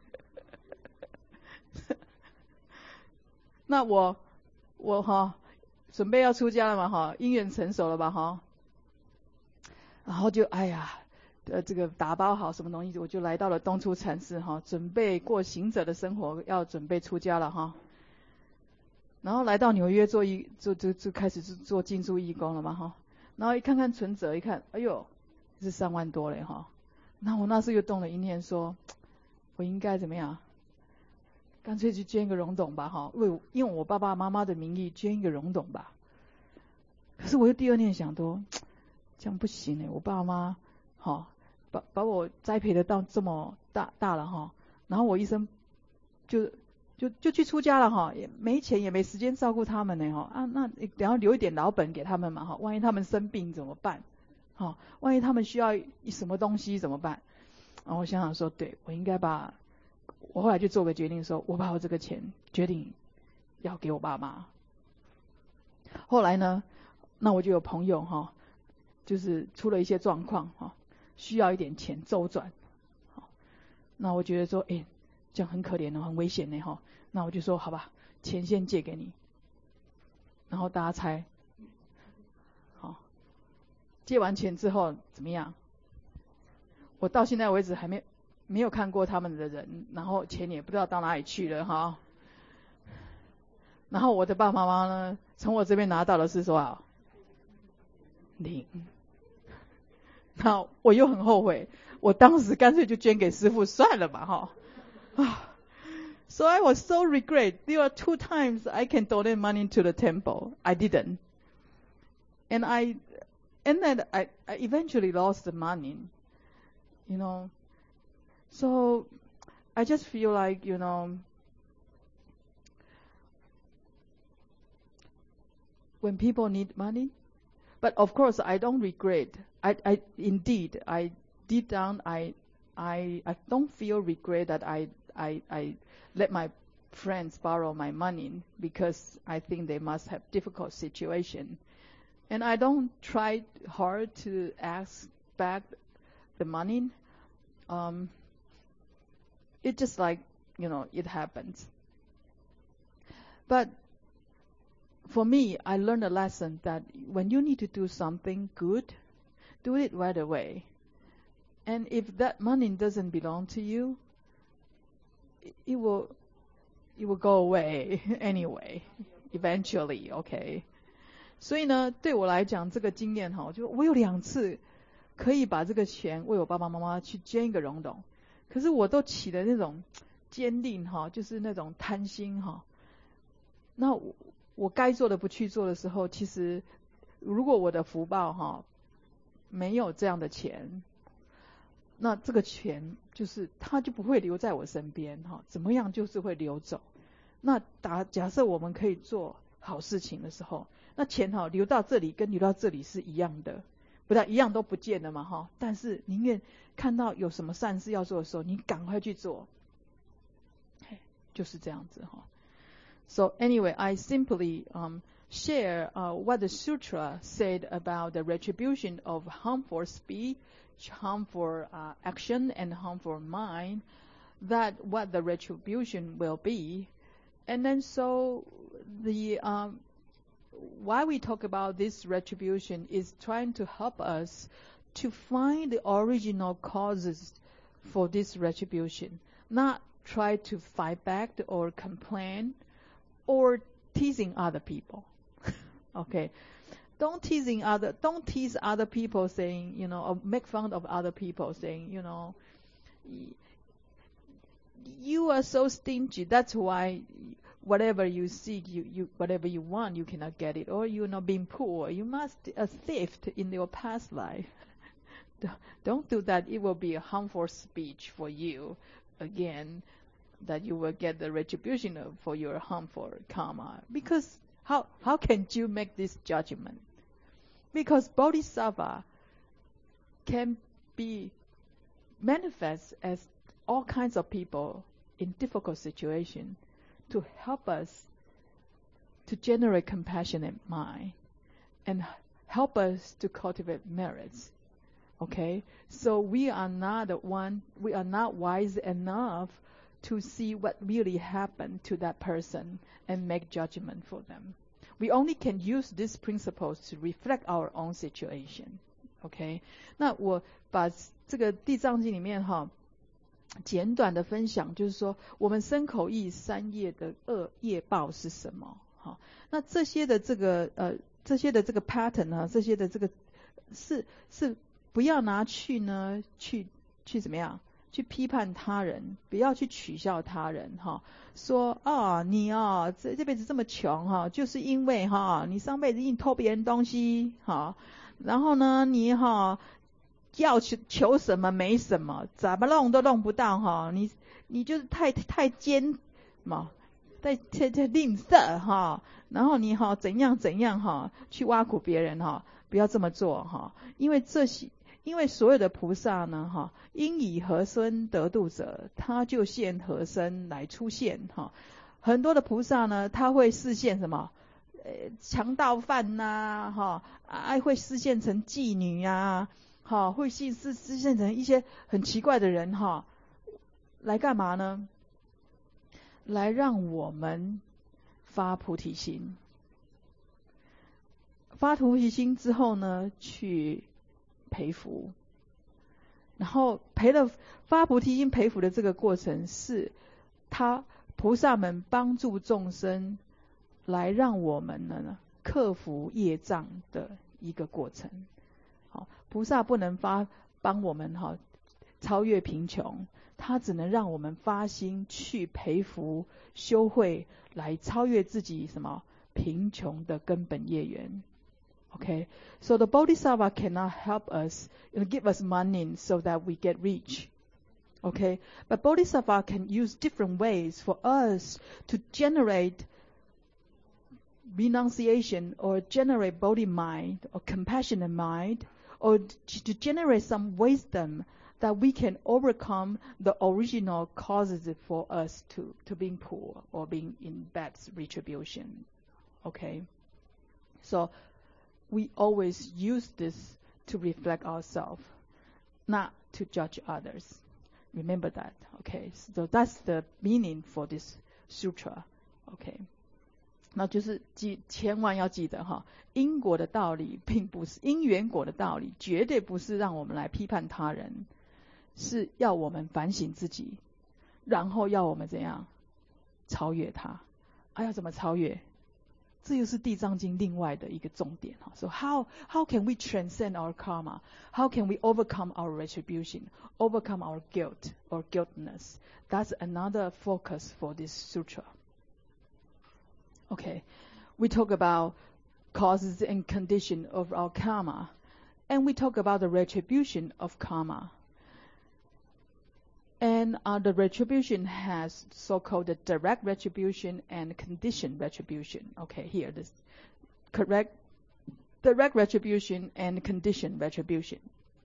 那我我哈准备要出家了嘛哈，因缘成熟了吧哈，然后就哎呀，呃这个打包好什么东西，我就来到了东出禅寺哈，准备过行者的生活，要准备出家了哈。然后来到纽约做义，就就就开始做进驻义工了嘛哈。然后一看看存折，一看，哎呦，是三万多嘞哈。那我那时又动了一念说，我应该怎么样？干脆去捐一个溶洞吧哈，为因为我爸爸妈妈的名义捐一个溶洞吧。可是我又第二念想说，这样不行哎，我爸妈哈把把我栽培的到这么大大了哈，然后我一生就。就就去出家了哈，也没钱也没时间照顾他们呢哈啊，那然后留一点老本给他们嘛哈，万一他们生病怎么办？哈，万一他们需要什么东西怎么办？然后我想想说，对我应该把，我后来就做个决定说，我把我这个钱决定要给我爸妈。后来呢，那我就有朋友哈，就是出了一些状况哈，需要一点钱周转，好，那我觉得说，哎。这样很可怜哦，很危险呢哈。那我就说好吧，钱先借给你。然后大家猜，好，借完钱之后怎么样？我到现在为止还没没有看过他们的人，然后钱也不知道到哪里去了哈。然后我的爸爸妈妈呢，从我这边拿到的是多少？零。那我又很后悔，我当时干脆就捐给师父算了吧哈。So I was so regret. There are two times I can donate money to the temple. I didn't. And I, and then I, I eventually lost the money. You know. So I just feel like, you know, when people need money, but of course I don't regret. I, I indeed, I deep down, I, I, I don't feel regret that I. I, I let my friends borrow my money because I think they must have difficult situation. And I don't try hard to ask back the money. Um, it's just like, you know, it happens. But for me, I learned a lesson that when you need to do something good, do it right away. And if that money doesn't belong to you, it will, it will go away anyway, eventually, okay. 所以呢，对我来讲，这个经验哈，就我有两次可以把这个钱为我爸爸妈妈去捐一个溶洞，可是我都起了那种坚定哈，就是那种贪心哈。那我我该做的不去做的时候，其实如果我的福报哈没有这样的钱。那这个钱就是它就不会留在我身边哈，怎么样就是会流走。那打假设我们可以做好事情的时候，那钱哈流到这里跟流到这里是一样的，不但一样都不见了嘛哈。但是宁愿看到有什么善事要做的时候，你赶快去做，就是这样子哈。So anyway, I simply um share uh, what the sutra said about the retribution of harmful speech, harmful uh, action, and harmful mind, that what the retribution will be. And then so the um, why we talk about this retribution is trying to help us to find the original causes for this retribution, not try to fight back or complain or teasing other people. Okay, don't teasing other, don't tease other people saying, you know, or make fun of other people saying, you know, you are so stingy. That's why whatever you seek, you, you whatever you want, you cannot get it, or you're not being poor. You must a theft in your past life. Don't do that. It will be a harmful speech for you. Again, that you will get the retribution for your harmful karma. Because how how can you make this judgment? Because bodhisattva can be manifest as all kinds of people in difficult situations to help us to generate compassionate mind and help us to cultivate merits. Okay, so we are not the one, we are not wise enough to see what really happened to that person and make judgment for them. We only can use these principles to reflect our own situation. Okay， 那我把这个地藏经里面哈简短的分享，就是说我们身口意三业的恶业报是什么？好，那这些的这个呃这些的这个 pattern 呢，这些的这个是是不要拿去呢去去怎么样？去批判他人，不要去取笑他人哈。说啊，你啊这这辈子这么穷哈，就是因为哈你上辈子硬偷别人东西哈，然后呢你哈要求求什么没什么，怎么弄都弄不到哈，你你就是太太奸嘛，太太太吝啬哈，然后你哈怎样怎样哈去挖苦别人哈，不要这么做哈，因为这些。因为所有的菩萨呢，哈，因以何身得度者，他就现何身来出现，哈。很多的菩萨呢，他会示现什么？呃，强盗犯呐，哈，啊，会示现成妓女呀，哈，会示示示现成一些很奇怪的人，哈，来干嘛呢？来让我们发菩提心，发菩提心之后呢，去培福，然后培了发菩提心培福的这个过程，是他菩萨们帮助众生来让我们呢克服业障的一个过程。好，菩萨不能发帮我们哈超越贫穷，他只能让我们发心去培福修慧，来超越自己什么贫穷的根本业缘。Okay, so the Bodhisattva cannot help us, you know, give us money so that we get rich. Okay, but Bodhisattva can use different ways for us to generate renunciation or generate Bodhi mind or compassionate mind, or to generate some wisdom that we can overcome the original causes for us to, to being poor or being in bad retribution. Okay, so we always use this to reflect ourselves, not to judge others. Remember that, okay? So that's the meaning for this sutra, okay? 那就是记，千万要记得哈，因果的道理并不是因缘果的道理，绝对不是让我们来批判他人，是要我们反省自己，然后要我们怎样超越它。啊，要怎么超越？这又是地藏经另外的一个重点哈。So how how can we transcend our karma? How can we overcome our retribution, overcome our guilt or guiltness? That's another focus for this sutra. Okay, we talk about causes and condition of our karma, and we talk about the retribution of karma. And uh, the retribution has so-called the direct retribution and conditioned retribution. Okay, here, this correct direct retribution and conditioned retribution.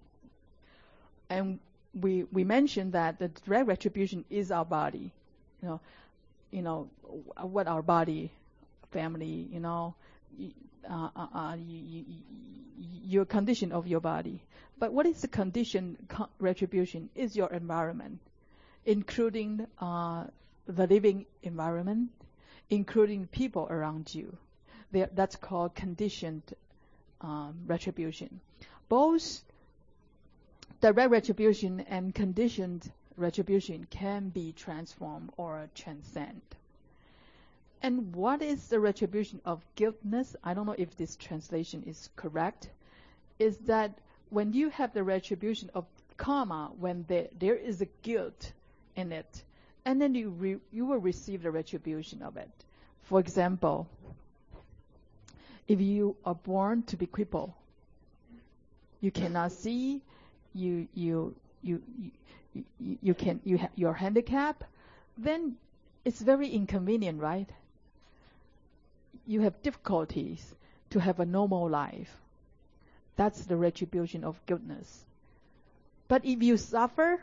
And we we mentioned that the direct retribution is our body. You know, you know what our body, family, you know, uh, uh, uh, your condition of your body. But what is the condition co- retribution? Is your environment, including uh, the living environment, including people around you. They're, that's called conditioned um, retribution. Both direct retribution and conditioned retribution can be transformed or transcend. And what is the retribution of guiltness? I don't know if this translation is correct. Is that when you have the retribution of karma, when there, there is a guilt in it, and then you re, you will receive the retribution of it. For example, if you are born to be crippled, you cannot see, you you you you, you, you can you ha, you're handicapped, then it's very inconvenient, right? You have difficulties to have a normal life. That's the retribution of guiltness. But if you suffer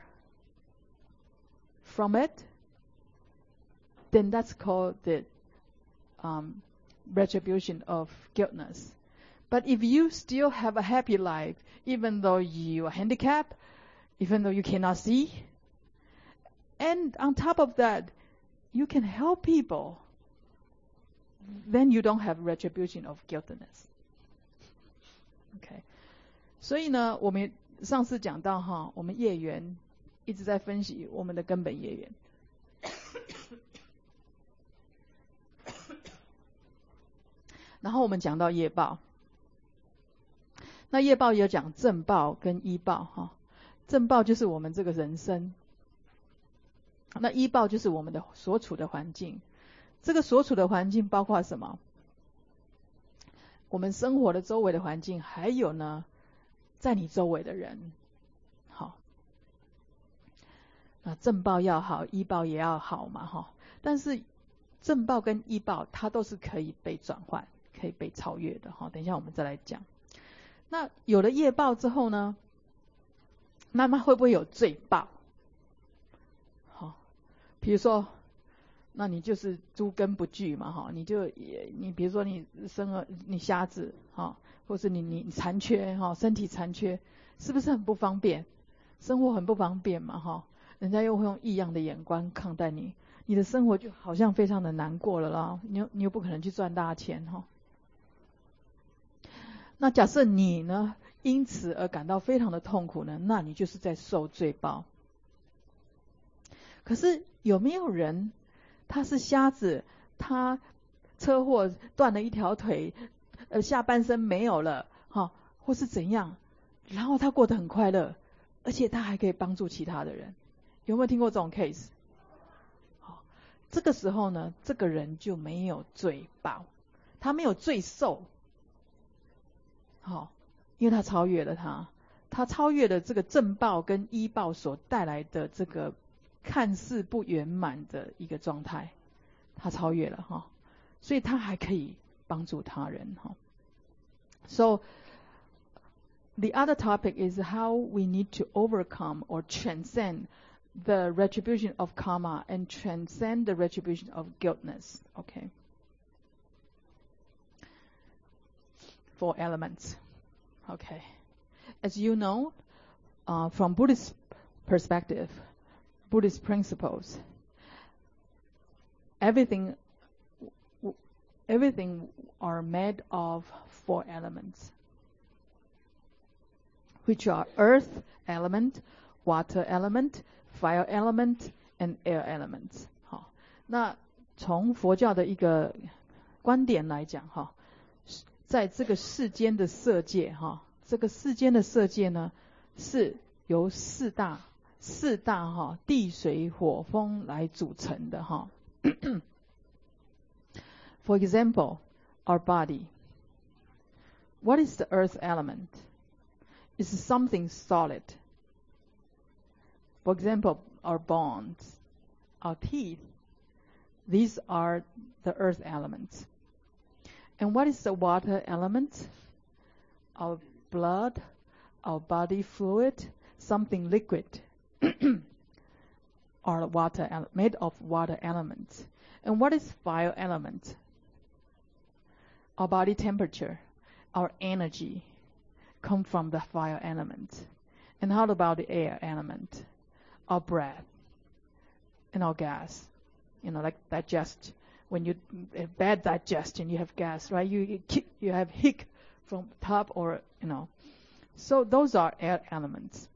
from it, then that's called the um, retribution of guiltness. But if you still have a happy life, even though you are handicapped, even though you cannot see, and on top of that, you can help people, then you don't have retribution of guiltiness. Okay， 所以呢，我们上次讲到哈，我们业缘一直在分析我们的根本业缘。然后我们讲到业报，那业报也有讲正报跟依报哈。正报就是我们这个人生，那依报就是我们的所处的环境。这个所处的环境包括什么？我们生活的周围的环境，还有呢，在你周围的人。好，那正报要好，依报也要好嘛哈。但是正报跟依报，它都是可以被转换、可以被超越的哈。等一下我们再来讲。那有了业报之后呢，那么会不会有罪报？好，比如说。那你就是诸根不具嘛，哈，你就也你比如说你生了你瞎子，哈，或是你你残缺，哈，身体残缺，是不是很不方便？生活很不方便嘛，哈，人家又会用异样的眼光看待你，你的生活就好像非常的难过了啦，你又你又不可能去赚大钱，哈。那假设你呢，因此而感到非常的痛苦呢，那你就是在受罪报。可是有没有人？他是瞎子，他车祸断了一条腿，呃，下半身没有了，哈，或是怎样，然后他过得很快乐，而且他还可以帮助其他的人，有没有听过这种 case？ 好，这个时候呢，这个人就没有罪报，他没有罪受，好，因为他超越了他，他超越了这个正报跟依报所带来的这个。看似不圆满的一个状态，他超越了哈，所以他还可以帮助他人哈。So the other topic is how we need to overcome or transcend the retribution of karma and transcend the retribution of guiltness. Okay. Four elements. Okay. As you know, uh, from Buddhist perspective. Buddhist principles. Everything, everything are made of four elements, which are earth element, water element, fire element, and air element. 好，那从佛教的一个观点来讲，哈，在这个世间的色界，哈，这个世间的色界呢，是由四大。四大哈地水火风来组成的哈。For example, our body. What is the earth element? It's something solid. For example, our bones, our teeth. These are the earth elements. And what is the water element? Our blood, our body fluid, something liquid. Are water made of water elements. And what is fire element? our body temperature, our energy come from the fire element. And how about the air element? Our breath and our gas. You know, like digest. When you have bad digestion, you have gas, right? You you have hic from top or, you know. So those are air elements.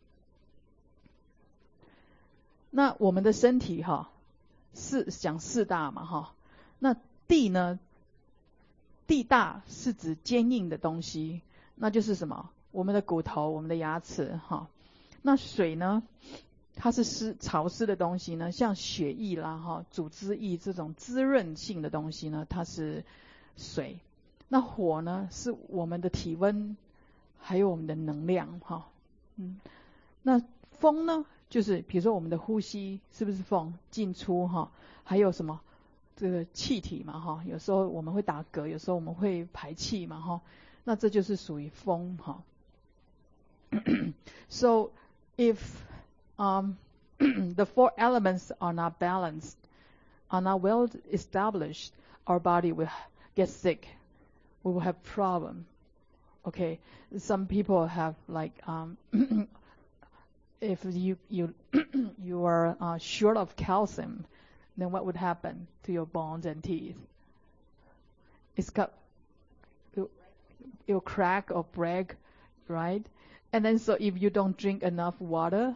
那我们的身体哈，四讲四大嘛哈。那地呢？地大是指坚硬的东西，那就是什么？我们的骨头、我们的牙齿哈。那水呢？它是湿潮湿的东西呢，像血液啦哈、组织液这种滋润性的东西呢，它是水。那火呢，是我们的体温，还有我们的能量哈。嗯，那风呢，就是比如说我们的呼吸是不是风进出哈？还有什么？这个气体嘛哈，有时候我们会打嗝，有时候我们会排气嘛哈，那这就是属于风哈。So if um, the four elements are not balanced, are not well established, our body will get sick. We will have problem. Okay, some people have like um, if you you you are uh, short of calcium. Then what would happen to your bones and teeth? It's got, it'll, it'll crack or break, right? And then so if you don't drink enough water,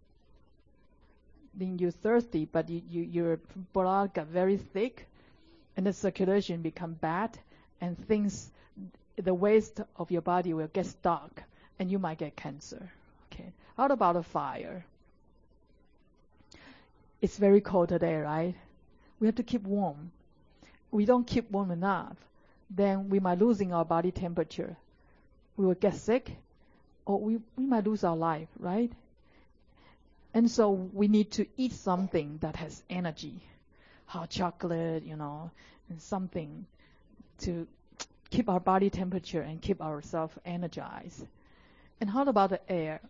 then you're thirsty, but you, you, your blood got very thick, and the circulation become bad, and things, the waste of your body will get stuck, and you might get cancer. Okay. How about a fire? It's very cold today, right? We have to keep warm. We don't keep warm enough, then we might losing our body temperature. We will get sick, or we, we might lose our life, right? And so we need to eat something that has energy. Hot chocolate, you know, and something to keep our body temperature and keep ourselves energized. And how about the air?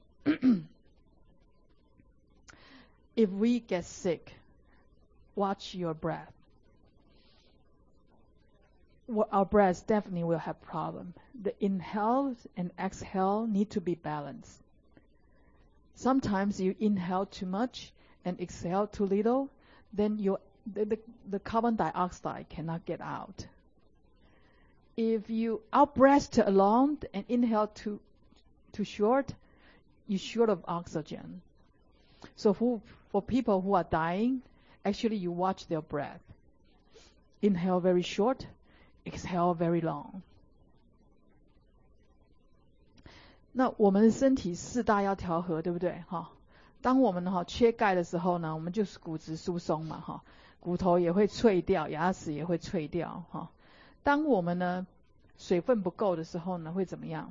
If we get sick, watch your breath. Well, our breath definitely will have problem. The inhale and exhale need to be balanced. Sometimes you inhale too much and exhale too little, then your the, the, the carbon dioxide cannot get out. If you out-breath too long and inhale too too short, you're short of oxygen. So who, for people who are dying, actually you watch their breath. Inhale very short, exhale very long. 那我们的身体四大要调和，对不对？哈，当我们哈缺钙的时候呢，我们就是骨质疏松嘛，哈，骨头也会脆掉，牙齿也会脆掉，哈。当我们呢水分不够的时候呢，会怎么样？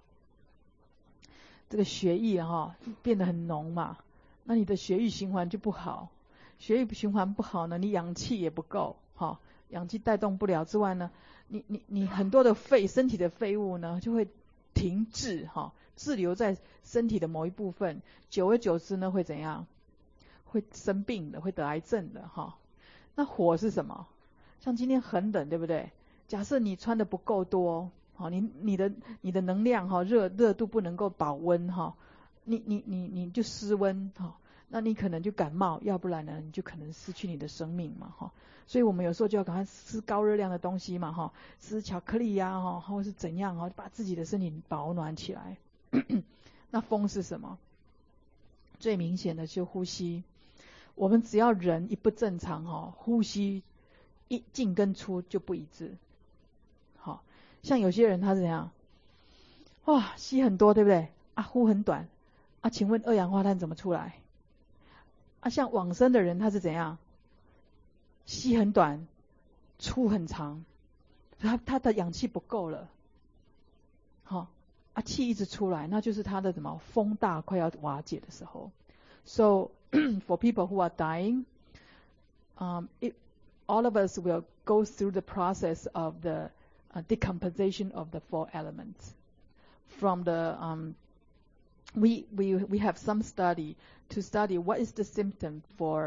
这个血液哈变得很浓嘛。那你的血液循环就不好，血液循环不好呢，你氧气也不够，哈，氧气带动不了之外呢，你你你很多的肺身体的废物呢就会停滞，哈，滞留在身体的某一部分，久而久之呢会怎样？会生病的，会得癌症的，哈。那火是什么？像今天很冷，对不对？假设你穿的不够多，好，你你的你的能量哈热热度不能够保温哈。你你你你就失温哈，那你可能就感冒，要不然呢你就可能失去你的生命嘛哈。所以我们有时候就要赶快吃高热量的东西嘛哈，吃巧克力呀哈，或是怎样哈，把自己的身体保暖起来。那风是什么？最明显的就呼吸。我们只要人一不正常哈，呼吸一进跟出就不一致。好，像有些人他是怎样？哇，吸很多，对不对？啊，呼很短。啊，请问二氧化碳怎么出来？啊，像往生的人他是怎样？吸很短，出很长，他他的氧气不够了，好、哦，啊气一直出来，那就是他的什么风大快要瓦解的时候。So for people who are dying, um, it, all of us will go through the process of the uh, decomposition of the four elements from the um, We, we we have some study to study what is the symptom for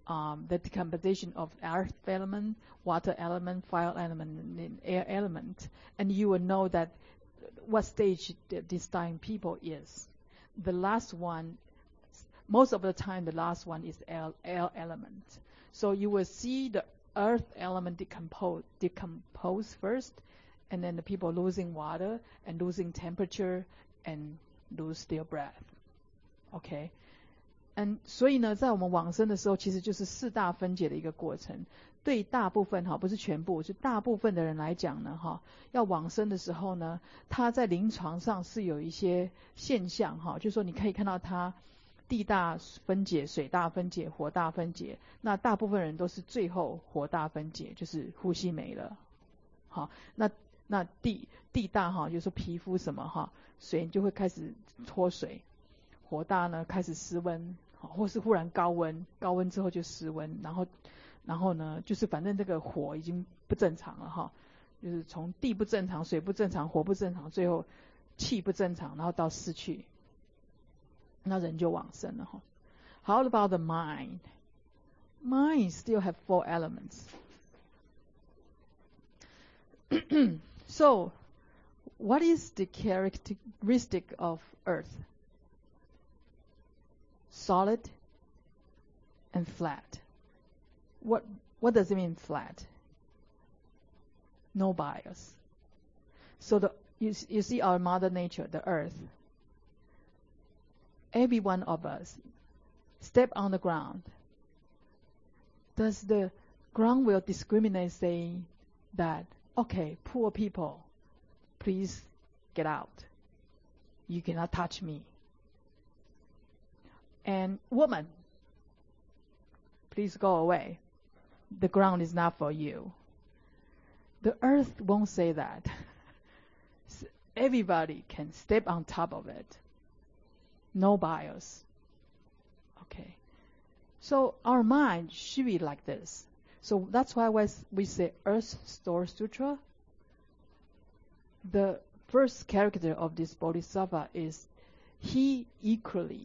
um, the decomposition of earth element, water element, fire element, and air element, and you will know that what stage this dying people is. The last one, most of the time, the last one is air, air element. So you will see the earth element decompose, decompose first, and then the people losing water and losing temperature and lose their breath. Okay. And 所以呢，在我们往生的时候，其实就是四大分解的一个过程。对大部分哈，不是全部，是大部分的人来讲呢，哈，要往生的时候呢，他在临床上是有一些现象哈，就是说你可以看到他地大分解、水大分解、火大分解。那大部分人都是最后火大分解，就是呼吸没了。好，那那地地大哈，就是说皮肤什么哈，水就会开始脱水。火大呢开始失温，或是忽然高温，高温之后就失温，然后，然后呢，就是反正这个火已经不正常了哈，就是从地不正常、水不正常、火不正常，最后气不正常，然后到失去，那人就往生了哈。How about the mind? Mind still have four elements. So, what is the characteristic of Earth? Solid and flat. What what does it mean flat? No bias. So the you, you see our Mother Nature, the Earth. Every one of us step on the ground. Does the ground will discriminate, saying that okay, poor people, please get out. You cannot touch me. And woman, please go away. The ground is not for you. The earth won't say that. Everybody can step on top of it. No bias. Okay. So our mind should be like this. So that's why we say Earth Store Sutra. The first character of this Bodhisattva is he equally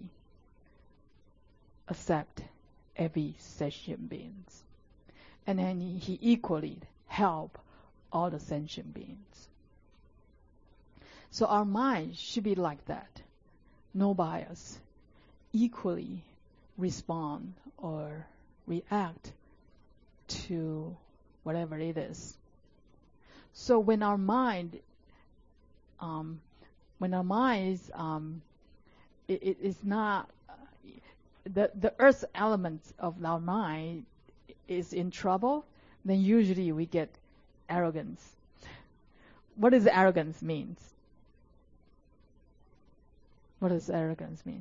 accept every sentient beings, and then he, he equally help all the sentient beings. So our mind should be like that, no bias, equally respond or react to whatever it is. So when our mind, um, when our mind is, um, it, it is not. The, the earth element of our mind is in trouble, then usually we get arrogance. What does arrogance mean? What does arrogance mean?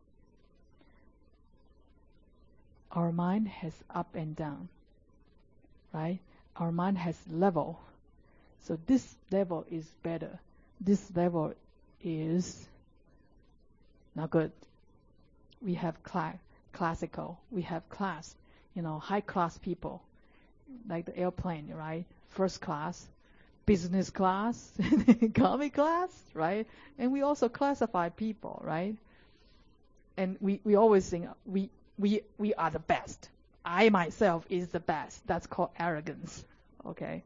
Our mind has up and down, right? Our mind has level. So this level is better. This level is not good. We have cl- classical, we have class, you know, high class people, like the airplane, right? First class, business class, economy class, right? And we also classify people, right? And we, we always think we, we, we are the best. I myself is the best. That's called arrogance, okay?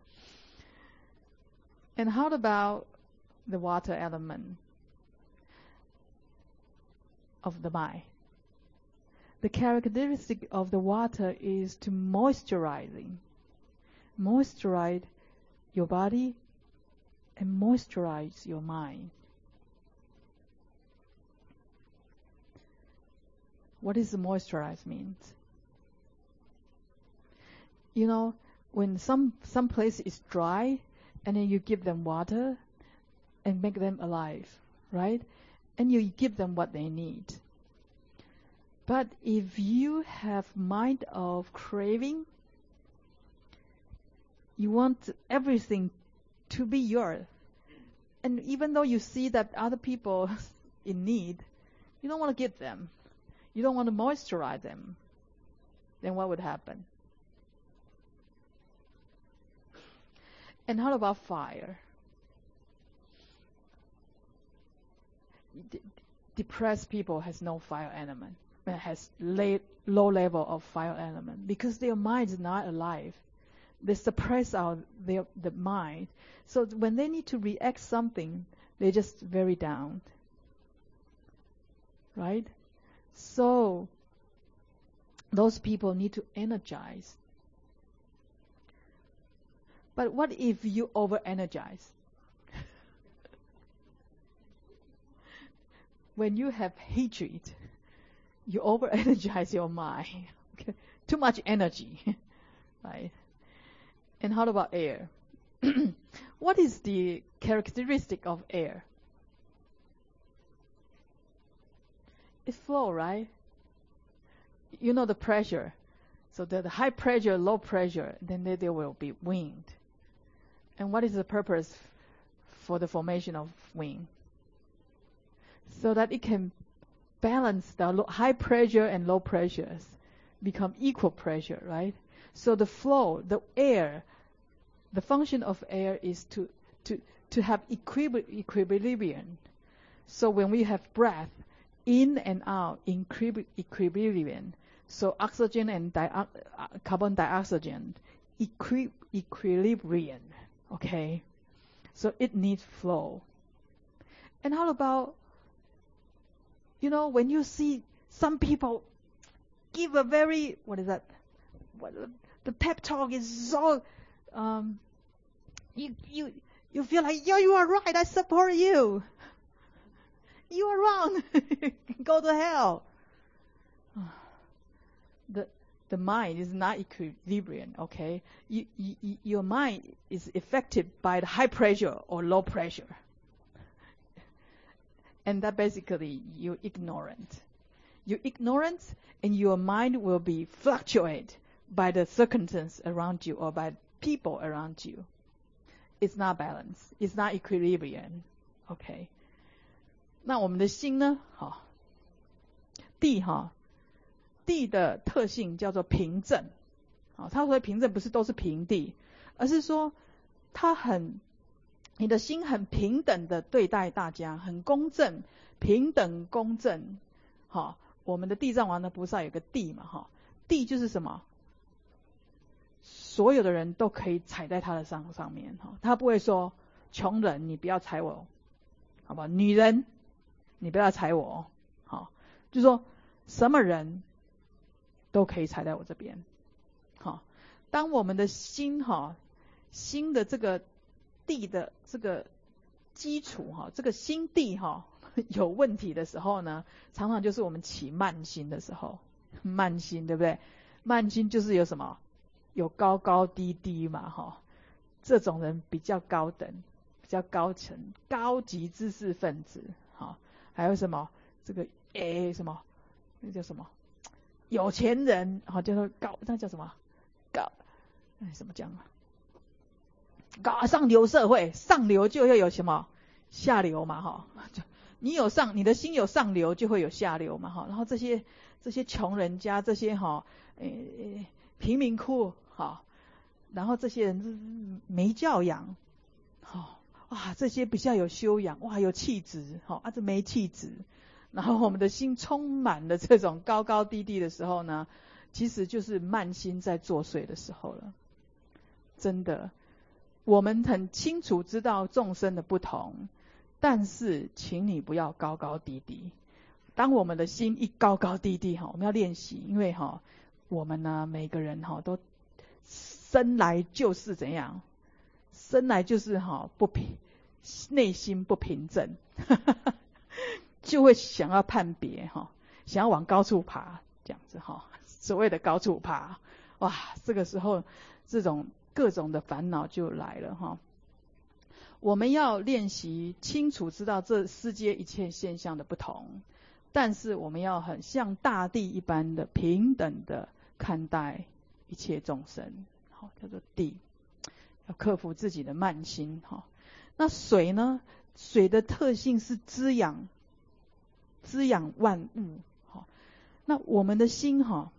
And how about the water element of the mind? The characteristic of the water is to moisturizing. Moisturize your body and moisturize your mind. What does moisturize mean? You know, when some, some place is dry, and then you give them water and make them alive, right? And you give them what they need. But if you have mind of craving, you want everything to be yours. And even though you see that other people in need, you don't want to give them. You don't want to moisturize them. Then what would happen? And how about fire? D- depressed people has no fire element. has lay, low level of fire element because their mind is not alive. They suppress out their the mind. So when they need to react something, they're just very down. Right? So those people need to energize. But what if you over-energize? When you have hatred, you over-energize your mind. Okay? Too much energy. Right? And how about air? What is the characteristic of air? It flows, right? You know the pressure. So the, the high pressure, low pressure, then there, there will be wind. And what is the purpose for the formation of wind? So that it can balance the low, high pressure and low pressures, become equal pressure, right? So the flow, the air, the function of air is to to to have equib- equilibrium. So when we have breath, in and out, in equilibrium. So oxygen and di- uh, carbon dioxide, equi- equilibrium. Okay, so it needs flow. And how about, you know, when you see some people give a very, what is that? What, the pep talk is so, um, you you you feel like, yeah, you are right, I support you. You are wrong. Go to hell. The the mind is not equilibrium, okay? You, you, your mind is affected by the high pressure or low pressure. And that basically you're ignorant. You're ignorant and your mind will be fluctuated by the circumstances around you or by people around you. It's not balanced. It's not equilibrium, okay? 那我们的心呢？好，地哈，地的特性叫做平正。好，它所谓平正不是都是平地，而是说它很，你的心很平等的对待大家，很公正，平等公正。好，我们的地藏王的菩萨有个地嘛，哈，地就是什么？所有的人都可以踩在他的上上面，哈，他不会说穷人你不要踩我，好不好？女人。你不要踩我，好，就说什么人都可以踩在我这边，好。当我们的心哈，心的这个地的这个基础哈，这个心地哈有问题的时候呢，常常就是我们起慢心的时候，慢心对不对？慢心就是有什么？有高高低低嘛，哈，这种人比较高等，比较高层，高级知识分子，好。还有什么？这个诶什么？那叫什么？有钱人，好，叫做高，那叫什么？高，哎，怎么讲啊？高上流社会，上流就会有什么？下流嘛，哈。你有上，你的心有上流，就会有下流嘛，哈。然后这些这些穷人家，这些哈，诶贫民窟，哈，然后这些人没教养，好。哇，这些比较有修养，哇，有气质，好、哦、啊，这没气质。然后我们的心充满了这种高高低低的时候呢，其实就是慢心在作祟的时候了。真的，我们很清楚知道众生的不同，但是请你不要高高低低。当我们的心一高高低低哈，我们要练习，因为哈，我们呢每个人哈都生来就是怎样。生来就是哈不平，内心不平正，就会想要判别哈，想要往高处爬，这样子哈，所谓的高处爬，哇，这个时候这种各种的烦恼就来了哈。我们要练习清楚知道这世界一切现象的不同，但是我们要很像大地一般的平等的看待一切众生，好，叫做地。要克服自己的慢心哈。那水呢？水的特性是滋养，滋养万物哈。那我们的心哈，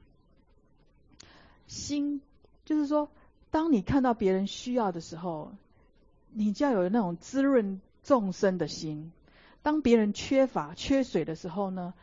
心就是说，当你看到别人需要的时候，你就要有那种滋润众生的心。当别人缺乏、缺水的时候呢，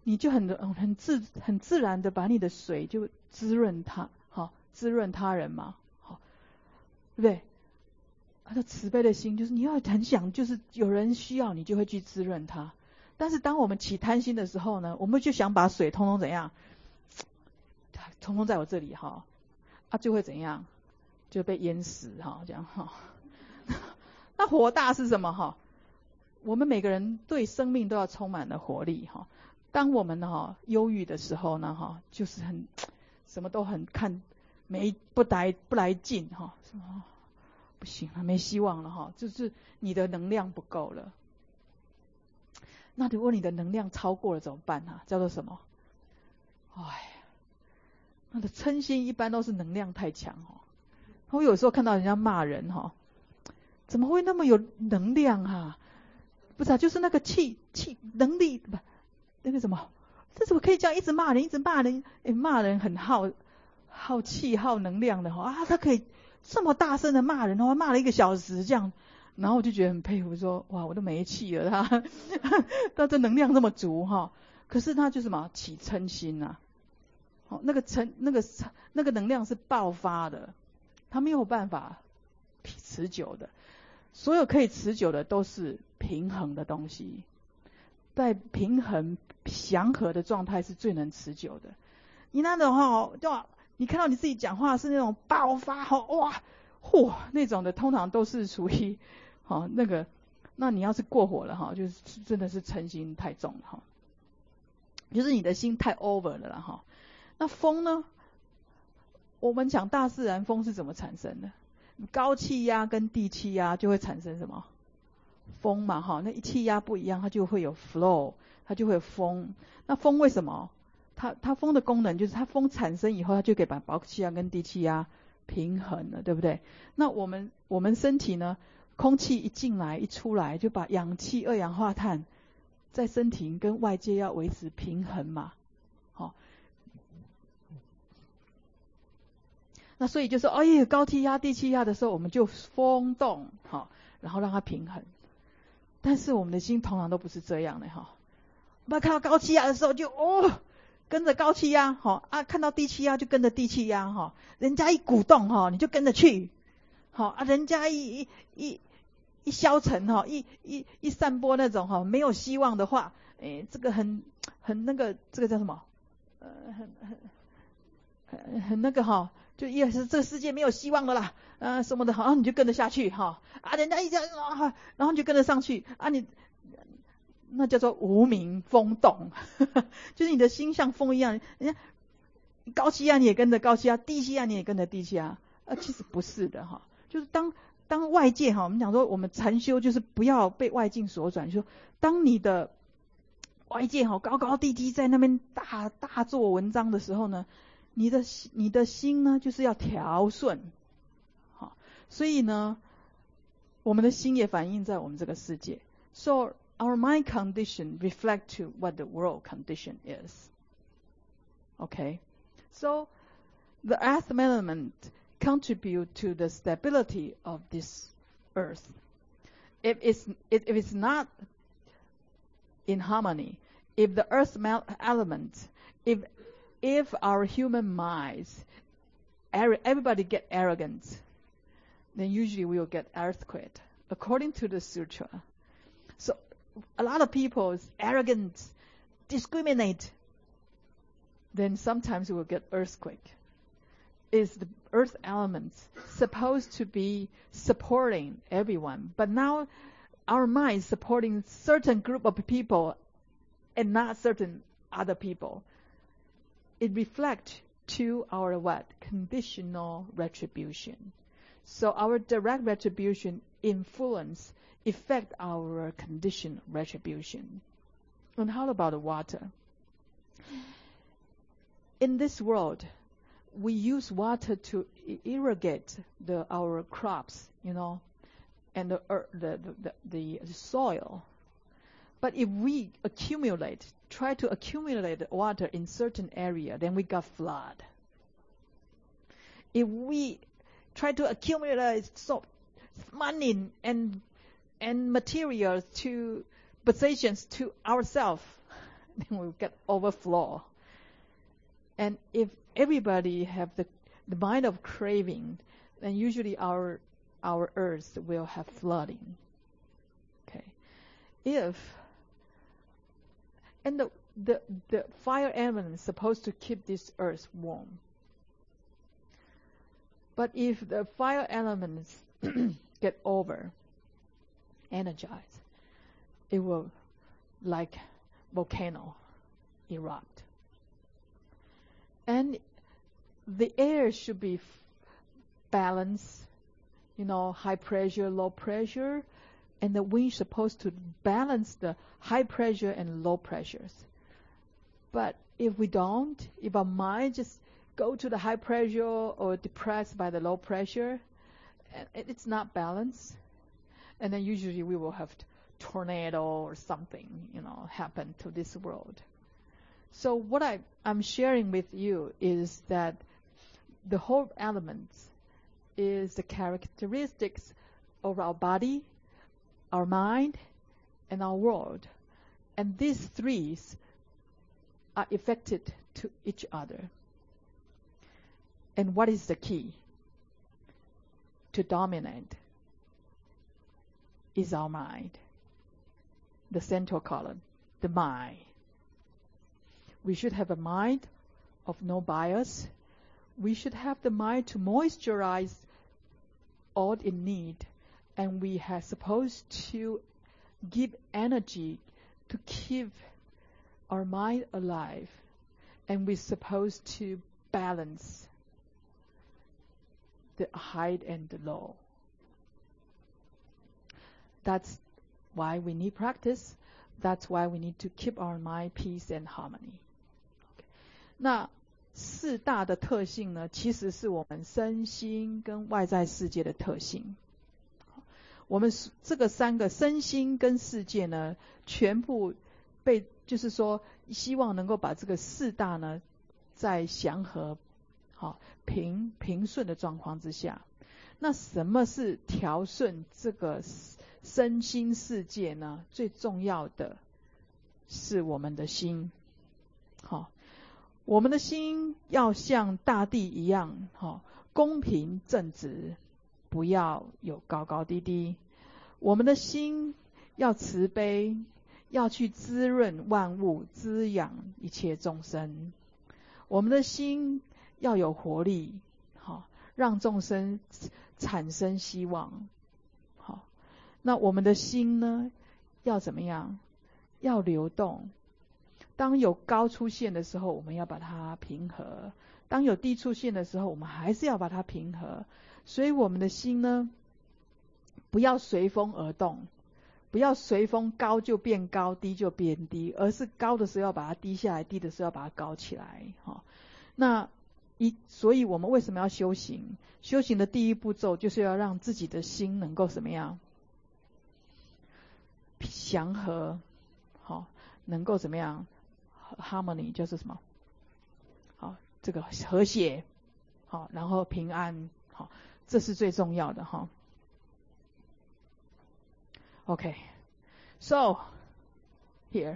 你就很很自很自然的把你的水就滋润它，好，滋润他人嘛，好，对不对？他的慈悲的心就是你要很想，就是有人需要你就会去滋润他。但是当我们起贪心的时候呢，我们就想把水通通怎样，通通在我这里哈，啊就会怎样，就被淹死哈，这样哈。那活大是什么哈？我们每个人对生命都要充满了活力哈。当我们哈忧郁的时候呢哈，就是很什么都很看没不来不来劲哈，什么不行了，没希望了哈，就是你的能量不够了。那如果你的能量超过了怎么办啊？叫做什么？哎，那的嗔心一般都是能量太强哦。我有时候看到人家骂人哈，怎么会那么有能量啊？不是啊，就是那个气气能力不那个什么，这怎么可以这样一直骂人，一直骂人？哎，骂人很耗耗气耗能量的哈啊，他可以这么大声的骂人的话，骂了一个小时这样。然后我就觉得很佩服，说哇，我都没气了，他他这能量这么足哈。可是他就什么起嗔心呐、啊，好，那个嗔那个那个能量是爆发的，他没有办法持久的。所有可以持久的都是平衡的东西，在平衡祥和的状态是最能持久的。你那种哈，对吧？你看到你自己讲话是那种爆发哈，哇，嚯，那种的通常都是属于。好，那个，那你要是过火了哈，就是真的是嗔心太重了哈，就是你的心太 over 了啦哈。那风呢？我们讲大自然风是怎么产生的？高气压跟低气压就会产生什么？风嘛哈。那气压不一样，它就会有 flow， 它就会有风。那风为什么？它它风的功能就是它风产生以后，它就可以把高气压跟低气压平衡了，对不对？那我们我们身体呢？空气一进来一出来，就把氧气、二氧化碳在身体跟外界要维持平衡嘛，好、哦。那所以就说，哎呀，高气压、低气压的时候，我们就风动，好、哦，然后让它平衡。但是我们的心通常都不是这样的哈。我、哦、们看到高气压的时候就哦跟着高气压，好、哦、啊，看到低气压就跟着低气压哈、哦。人家一鼓动哈、哦，你就跟着去。好啊，人家一一一一消沉哈，一一一散播那种哈没有希望的话，诶，这个很很那个，这个叫什么？呃，很很很很那个哈，就也是这个世界没有希望的啦，呃什么的，好，你就跟着下去哈啊，人家一讲啊，然后你就跟着上去啊，你那叫做无名风动，呵呵，就是你的心像风一样，人家高气压你也跟着高气压，低气压你也跟着低气压，啊，其实不是的哈。就是当当外界哈，我们讲说我们禅修就是不要被外境所转，就说当你的外界哈高高低低在那边大大做文章的时候呢，你的你的心呢就是要调顺，好，所以呢，我们的心也反映在我们这个世界。So our mind condition reflect to what the world condition is. Okay, so the earth element contribute to the stability of this earth. If it's, if it's not in harmony, if the earth element, if, if our human minds, everybody get arrogant, then usually we will get earthquake, according to the sutra. So a lot of people is arrogant, discriminate, then sometimes we will get earthquake. Is the earth element supposed to be supporting everyone, but now our mind is supporting certain group of people and not certain other people. It reflects to our what? Conditional retribution. So our direct retribution influence, affect our conditioned retribution. And how about the water? In this world, we use water to irrigate the our crops, you know, and the the the, the, the soil. But if we accumulate, try to accumulate water in certain area, then we got flood. If we try to accumulate so money and and materials to possessions to ourselves, then we'll get overflow. And if everybody have the, the mind of craving, then usually our our earth will have flooding. Okay. If and the the, the fire element is supposed to keep this earth warm. But if the fire elements get over energized, it will, like volcano, erupt. And the air should be f- balanced, you know, high pressure, low pressure, and the wind is supposed to balance the high pressure and low pressures. But if we don't, if our mind just go to the high pressure or depressed by the low pressure, it's not balanced. And then usually we will have tornado or something, you know, happen to this world. So what I, I'm sharing with you is that the whole elements is the characteristics of our body, our mind, and our world. And these three are affected to each other. And what is the key to dominate is our mind, the central column, the mind. We should have a mind of no bias. We should have the mind to moisturize all it needs, and we are supposed to give energy to keep our mind alive, and we're supposed to balance the high and the low. That's why we need practice. That's why we need to keep our mind peace and harmony. Okay. 那四大的特性呢，其实是我们身心跟外在世界的特性。我们这个三个身心跟世界呢，全部被就是说，希望能够把这个四大呢，在祥和、好平平顺的状况之下。那什么是调顺这个身心世界呢？最重要的是我们的心。好，我们的心要像大地一样，好，公平正直，不要有高高低低。我们的心要慈悲，要去滋润万物，滋养一切众生。我们的心要有活力，好，让众生产生希望。好，那我们的心呢，要怎么样？要流动。当有高出现的时候，我们要把它平和；当有低出现的时候，我们还是要把它平和。所以我们的心呢，不要随风而动，不要随风高就变高，低就变低，而是高的时候要把它低下来，低的时候要把它高起来。哈，那一，所以我们为什么要修行？修行的第一步骤就是要让自己的心能够什么样？祥和，好，能够怎么样 ？harmony 就是什么？好，这个和谐，好，然后平安，好，这是最重要的哈。Okay, so here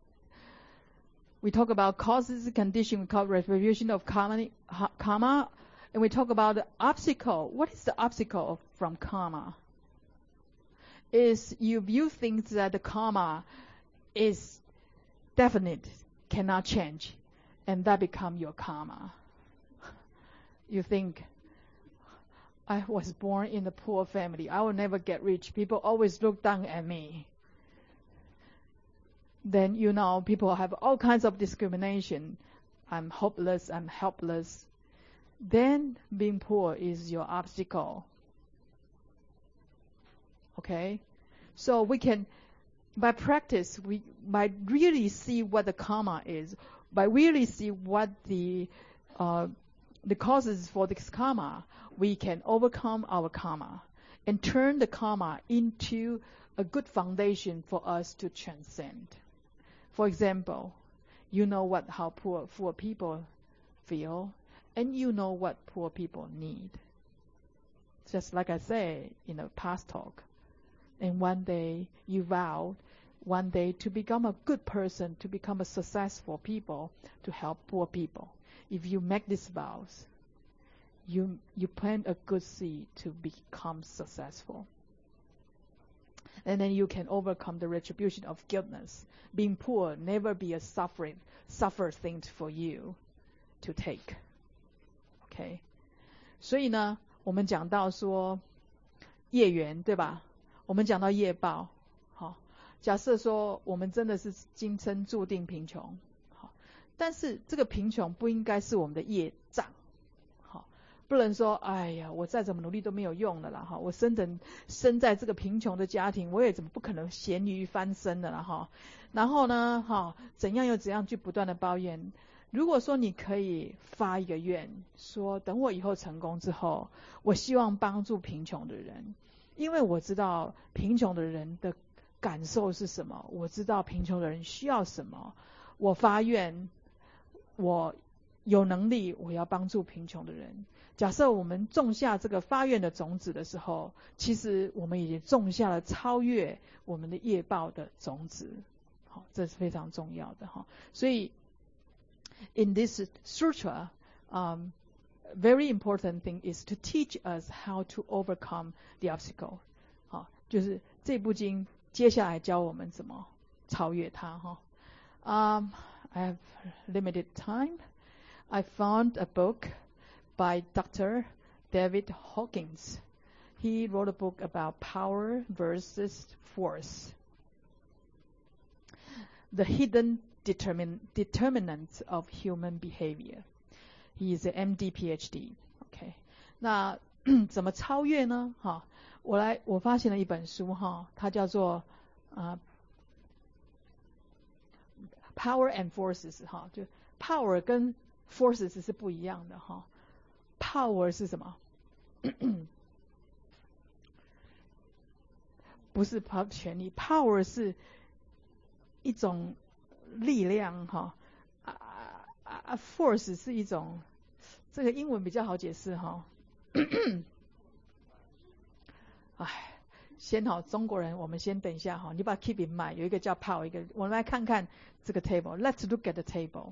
we talk about causes and condition. We call retribution of karma, karma, and we talk about the obstacle. What is the obstacle from karma? Is you view things that the karma is definite, cannot change, and that become your karma. You think, I was born in a poor family. I will never get rich. People always look down at me. Then, you know, people have all kinds of discrimination. I'm hopeless. I'm helpless. Then being poor is your obstacle. Okay? So we can, by practice, we might really see what the karma is. By really see what the uh, the causes for this karma, we can overcome our karma and turn the karma into a good foundation for us to transcend. For example, you know what how poor poor people feel, and you know what poor people need. Just like I say in a past talk. And one day you vowed one day to become a good person, to become a successful people, to help poor people. If you make these vows, you you plant a good seed to become successful. And then you can overcome the retribution of guiltness. Being poor never be a suffering, suffer thing for you to take. Okay. 所以呢，我们讲到说业缘，对吧？我们讲到业报，好，假设说我们真的是今生注定贫穷，好，但是这个贫穷不应该是我们的业障，好，不能说哎呀，我再怎么努力都没有用了啦，哈，我生等生在这个贫穷的家庭，我也怎么不可能咸鱼翻身的啦，哈，然后呢，哈，怎样又怎样去不断的抱怨。如果说你可以发一个愿，说等我以后成功之后，我希望帮助贫穷的人，因为我知道贫穷的人的感受是什么，我知道贫穷的人需要什么，我发愿，我有能力，我要帮助贫穷的人。假设我们种下这个发愿的种子的时候，其实我们已经种下了超越我们的业报的种子，好，这是非常重要的哈。所以 in this sutra, um, very important thing is to teach us how to overcome the obstacle. 好，就是这部经接下来教我们怎么超越它哈。Um, I have limited time. I found a book by Doctor David Hawkins. He wrote a book about power versus force. The hidden determin determinants of human behavior. He is an M D P H D. OK， 那怎么超越呢？哈，我来，我发现了一本书哈，它叫做啊、呃、Power and Forces 哈，就 Power 跟 Forces 是不一样的哈。Power 是什么？不是权力 ，Power 是一种力量哈，啊啊 ，force 是一种，这个英文比较好解释哈。哎，先好，中国人，我们先等一下哈，你把 keep in mind， 有一个叫 power， 一个，我们来看看这个 table。Let's look at the table.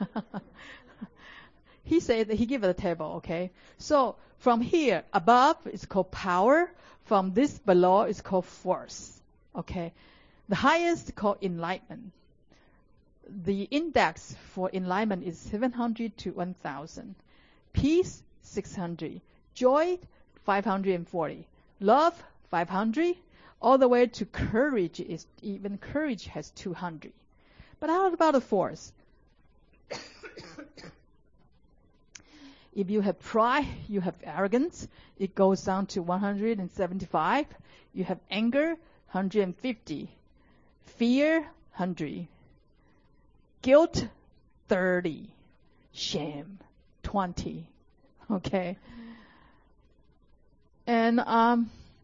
He said that he gave a table, okay? So from here above is called power. From this below is called force. Okay? The highest is called enlightenment. The index for enlightenment is seven hundred to one thousand. Peace, six hundred. Joy, five hundred forty. Love, five hundred. All the way to courage is even courage has two hundred. But how about the force? If you have pride, you have arrogance, it goes down to one hundred seventy-five. You have anger, one hundred fifty. Fear, one hundred. Guilt, thirty. Shame, twenty. Okay. And um,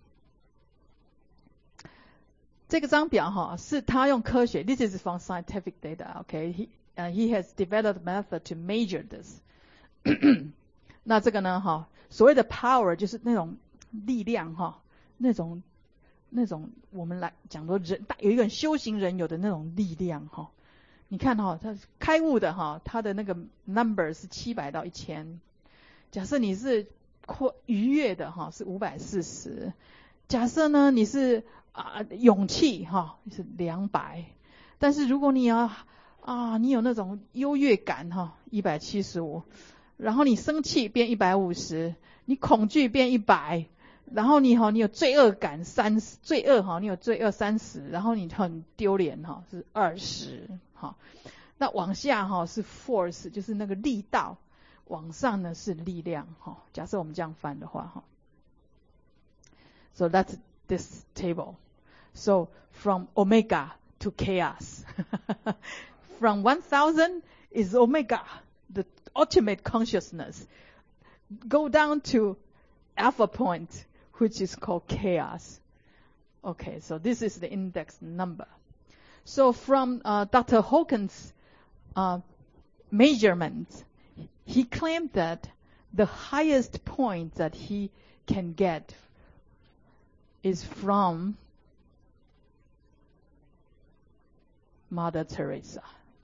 这个张表哈是他用科学 ，this is from scientific data. Okay, he uh, he has developed a method to measure this. 那这个呢哈，所谓的 power 就是那种力量哈，那种那种我们来讲说人有一个修行人有的那种力量哈。你看哈，他开悟的哈，他的那个 number 是七百到一千。假设你是愉悦的哈，是五百四十。假设呢你是啊勇气哈是两百。但是如果你要啊你有那种优越感哈，一百七十五。然后你生气变一百五十，你恐惧变一百，然后你哈你有罪恶感三十，罪恶哈你有罪恶三十，然后你很丢脸哈是二十哈。那往下哈是 force 就是那个力道，往上呢是力量哈。假设我们这样翻的话哈。So that's this table. So from omega to chaos. From one thousand is omega, the ultimate consciousness. Go down to alpha point, which is called chaos. Okay, so this is the index number. So from uh, Doctor Hawkins' uh, measurement, he claimed that the highest point that he can get is from Mother Teresa.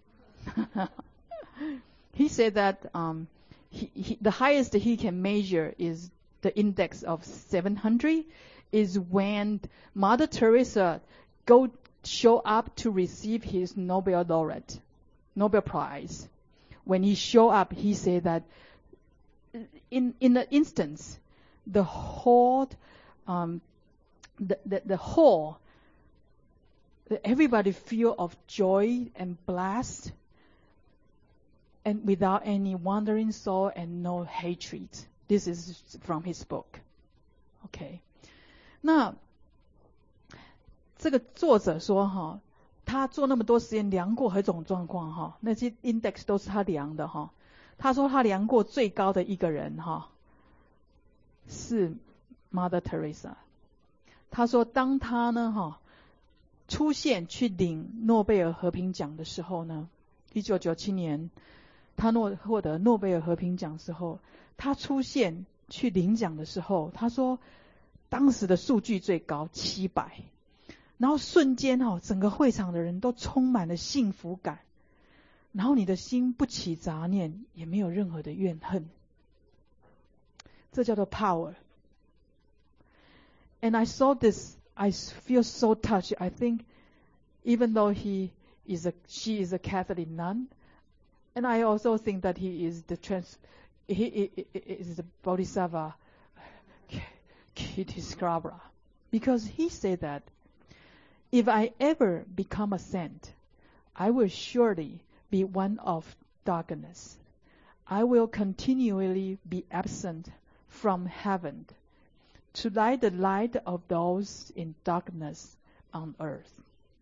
He said that um, he, he, the highest he can measure is the index of seven hundred, is when Mother Teresa go show up to receive his Nobel laureate, Nobel Prize. When he show up, he said that in in the instance, the whole, um, the, the the whole, everybody feel of joy and blessed, and without any wandering soul and no hatred. This is from his book. OK， 那这个作者说哈，他做那么多实验量过何种状况哈，那些 index 都是他量的哈。他说他量过最高的一个人哈，是 Mother Teresa。他说当他呢哈出现去领诺贝尔和平奖的时候呢，一九九七年他诺获得诺贝尔和平奖时候，他出现去领奖的时候，他说当时的数据最高七百，然后瞬间哈整个会场的人都充满了幸福感。然后你的心不起杂念，也没有任何的怨恨，这叫做 power. And I saw this, I feel so touched. I think even though he is a, she is a Catholic nun, and I also think that he is the trans, he, he, he is the Bodhisattva Kittiscabra, because he said that if I ever become a saint, I will surely be one of darkness. I will continually be absent from heaven to light the light of those in darkness on earth.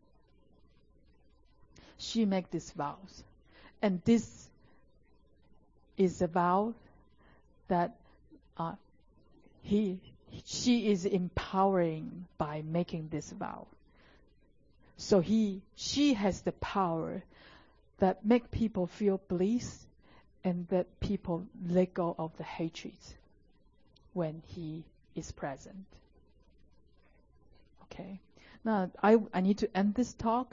She made these vows, and this is a vow that uh, he, she is empowering by making this vow. So he, she has the power that make people feel bliss, and that people let go of the hatred when he is present. Okay. Now I I need to end this talk.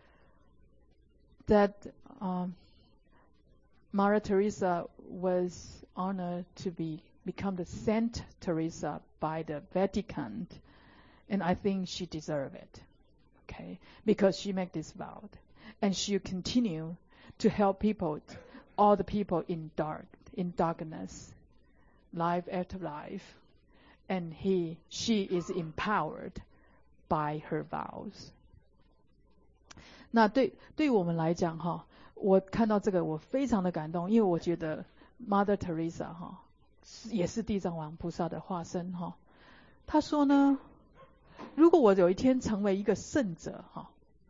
That um, Mother Teresa was honored to be become the Saint Teresa by the Vatican, and I think she deserved it. Okay, because she made this vow. And she continue to help people, all the people in dark, in darkness, life after life, and he, she is empowered by her vows. 那对对我们来讲哈，我看到这个我非常的感动，因为我觉得 Mother Teresa 哈也是地藏王菩萨的化身哈。她说呢，如果我有一天成为一个圣者哈。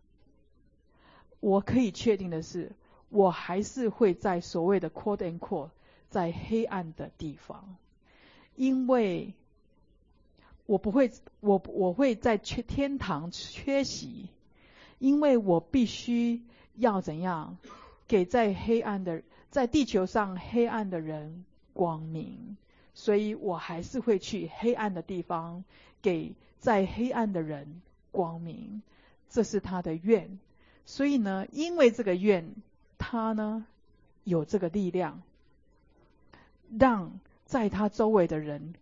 我可以确定的是，我还是会在所谓的 quote and quote 在黑暗的地方，因为我不会，我我会在天堂缺席，因为我必须要怎样给在黑暗的，在地球上黑暗的人光明，所以我还是会去黑暗的地方，给在黑暗的人光明，这是他的愿。所以呢，因为这个愿，他呢有这个力量，让在他周围的人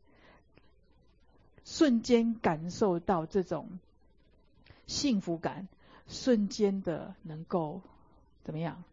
瞬间感受到这种幸福感，瞬间的能够怎么样？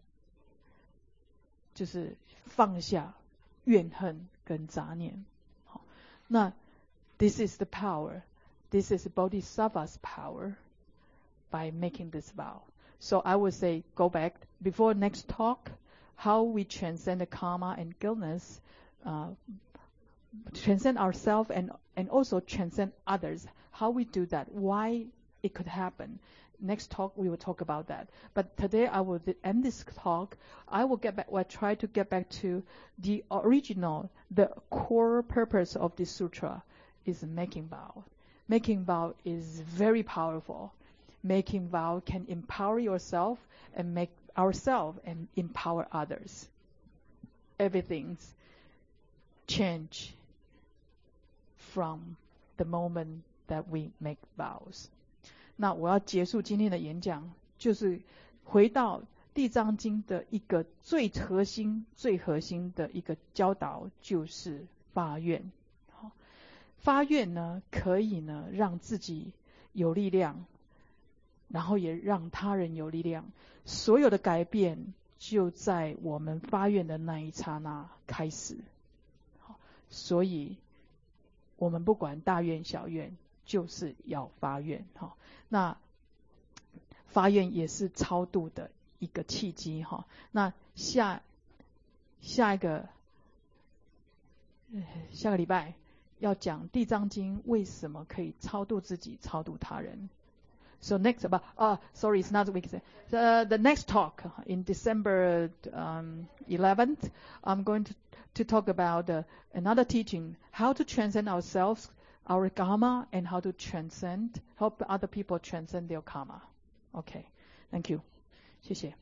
就是放下怨恨跟杂念。好，那 this is the power, this is Bodhisattva's power by making this vow. So I would say, go back before next talk, how we transcend the karma and guiltness, uh, transcend ourselves and, and also transcend others. How we do that, why it could happen. Next talk we will talk about that. But today I will end this talk. I will get back, well, try to get back to the original, the core purpose of this sutra is making vow. Making vow is very powerful. Making vow can empower yourself and make ourselves and empower others. Everything's change from the moment that we make vows. 那我要结束今天的演讲，就是回到地藏经的一个最核心、最核心的一个教导，就是发愿。发愿呢，可以呢让自己有力量，然后也让他人有力量。所有的改变就在我们发愿的那一刹那开始。所以我们不管大愿小愿，就是要发愿。那发愿也是超度的一个契机。那下下一个下个礼拜要讲地藏经为什么可以超度自己、超度他人。So next, about, uh, sorry, it's not week. The, the next talk in December um, eleventh, I'm going to, to talk about uh, another teaching, how to transcend ourselves, our karma, and how to transcend, help other people transcend their karma. Okay, thank you. 谢谢。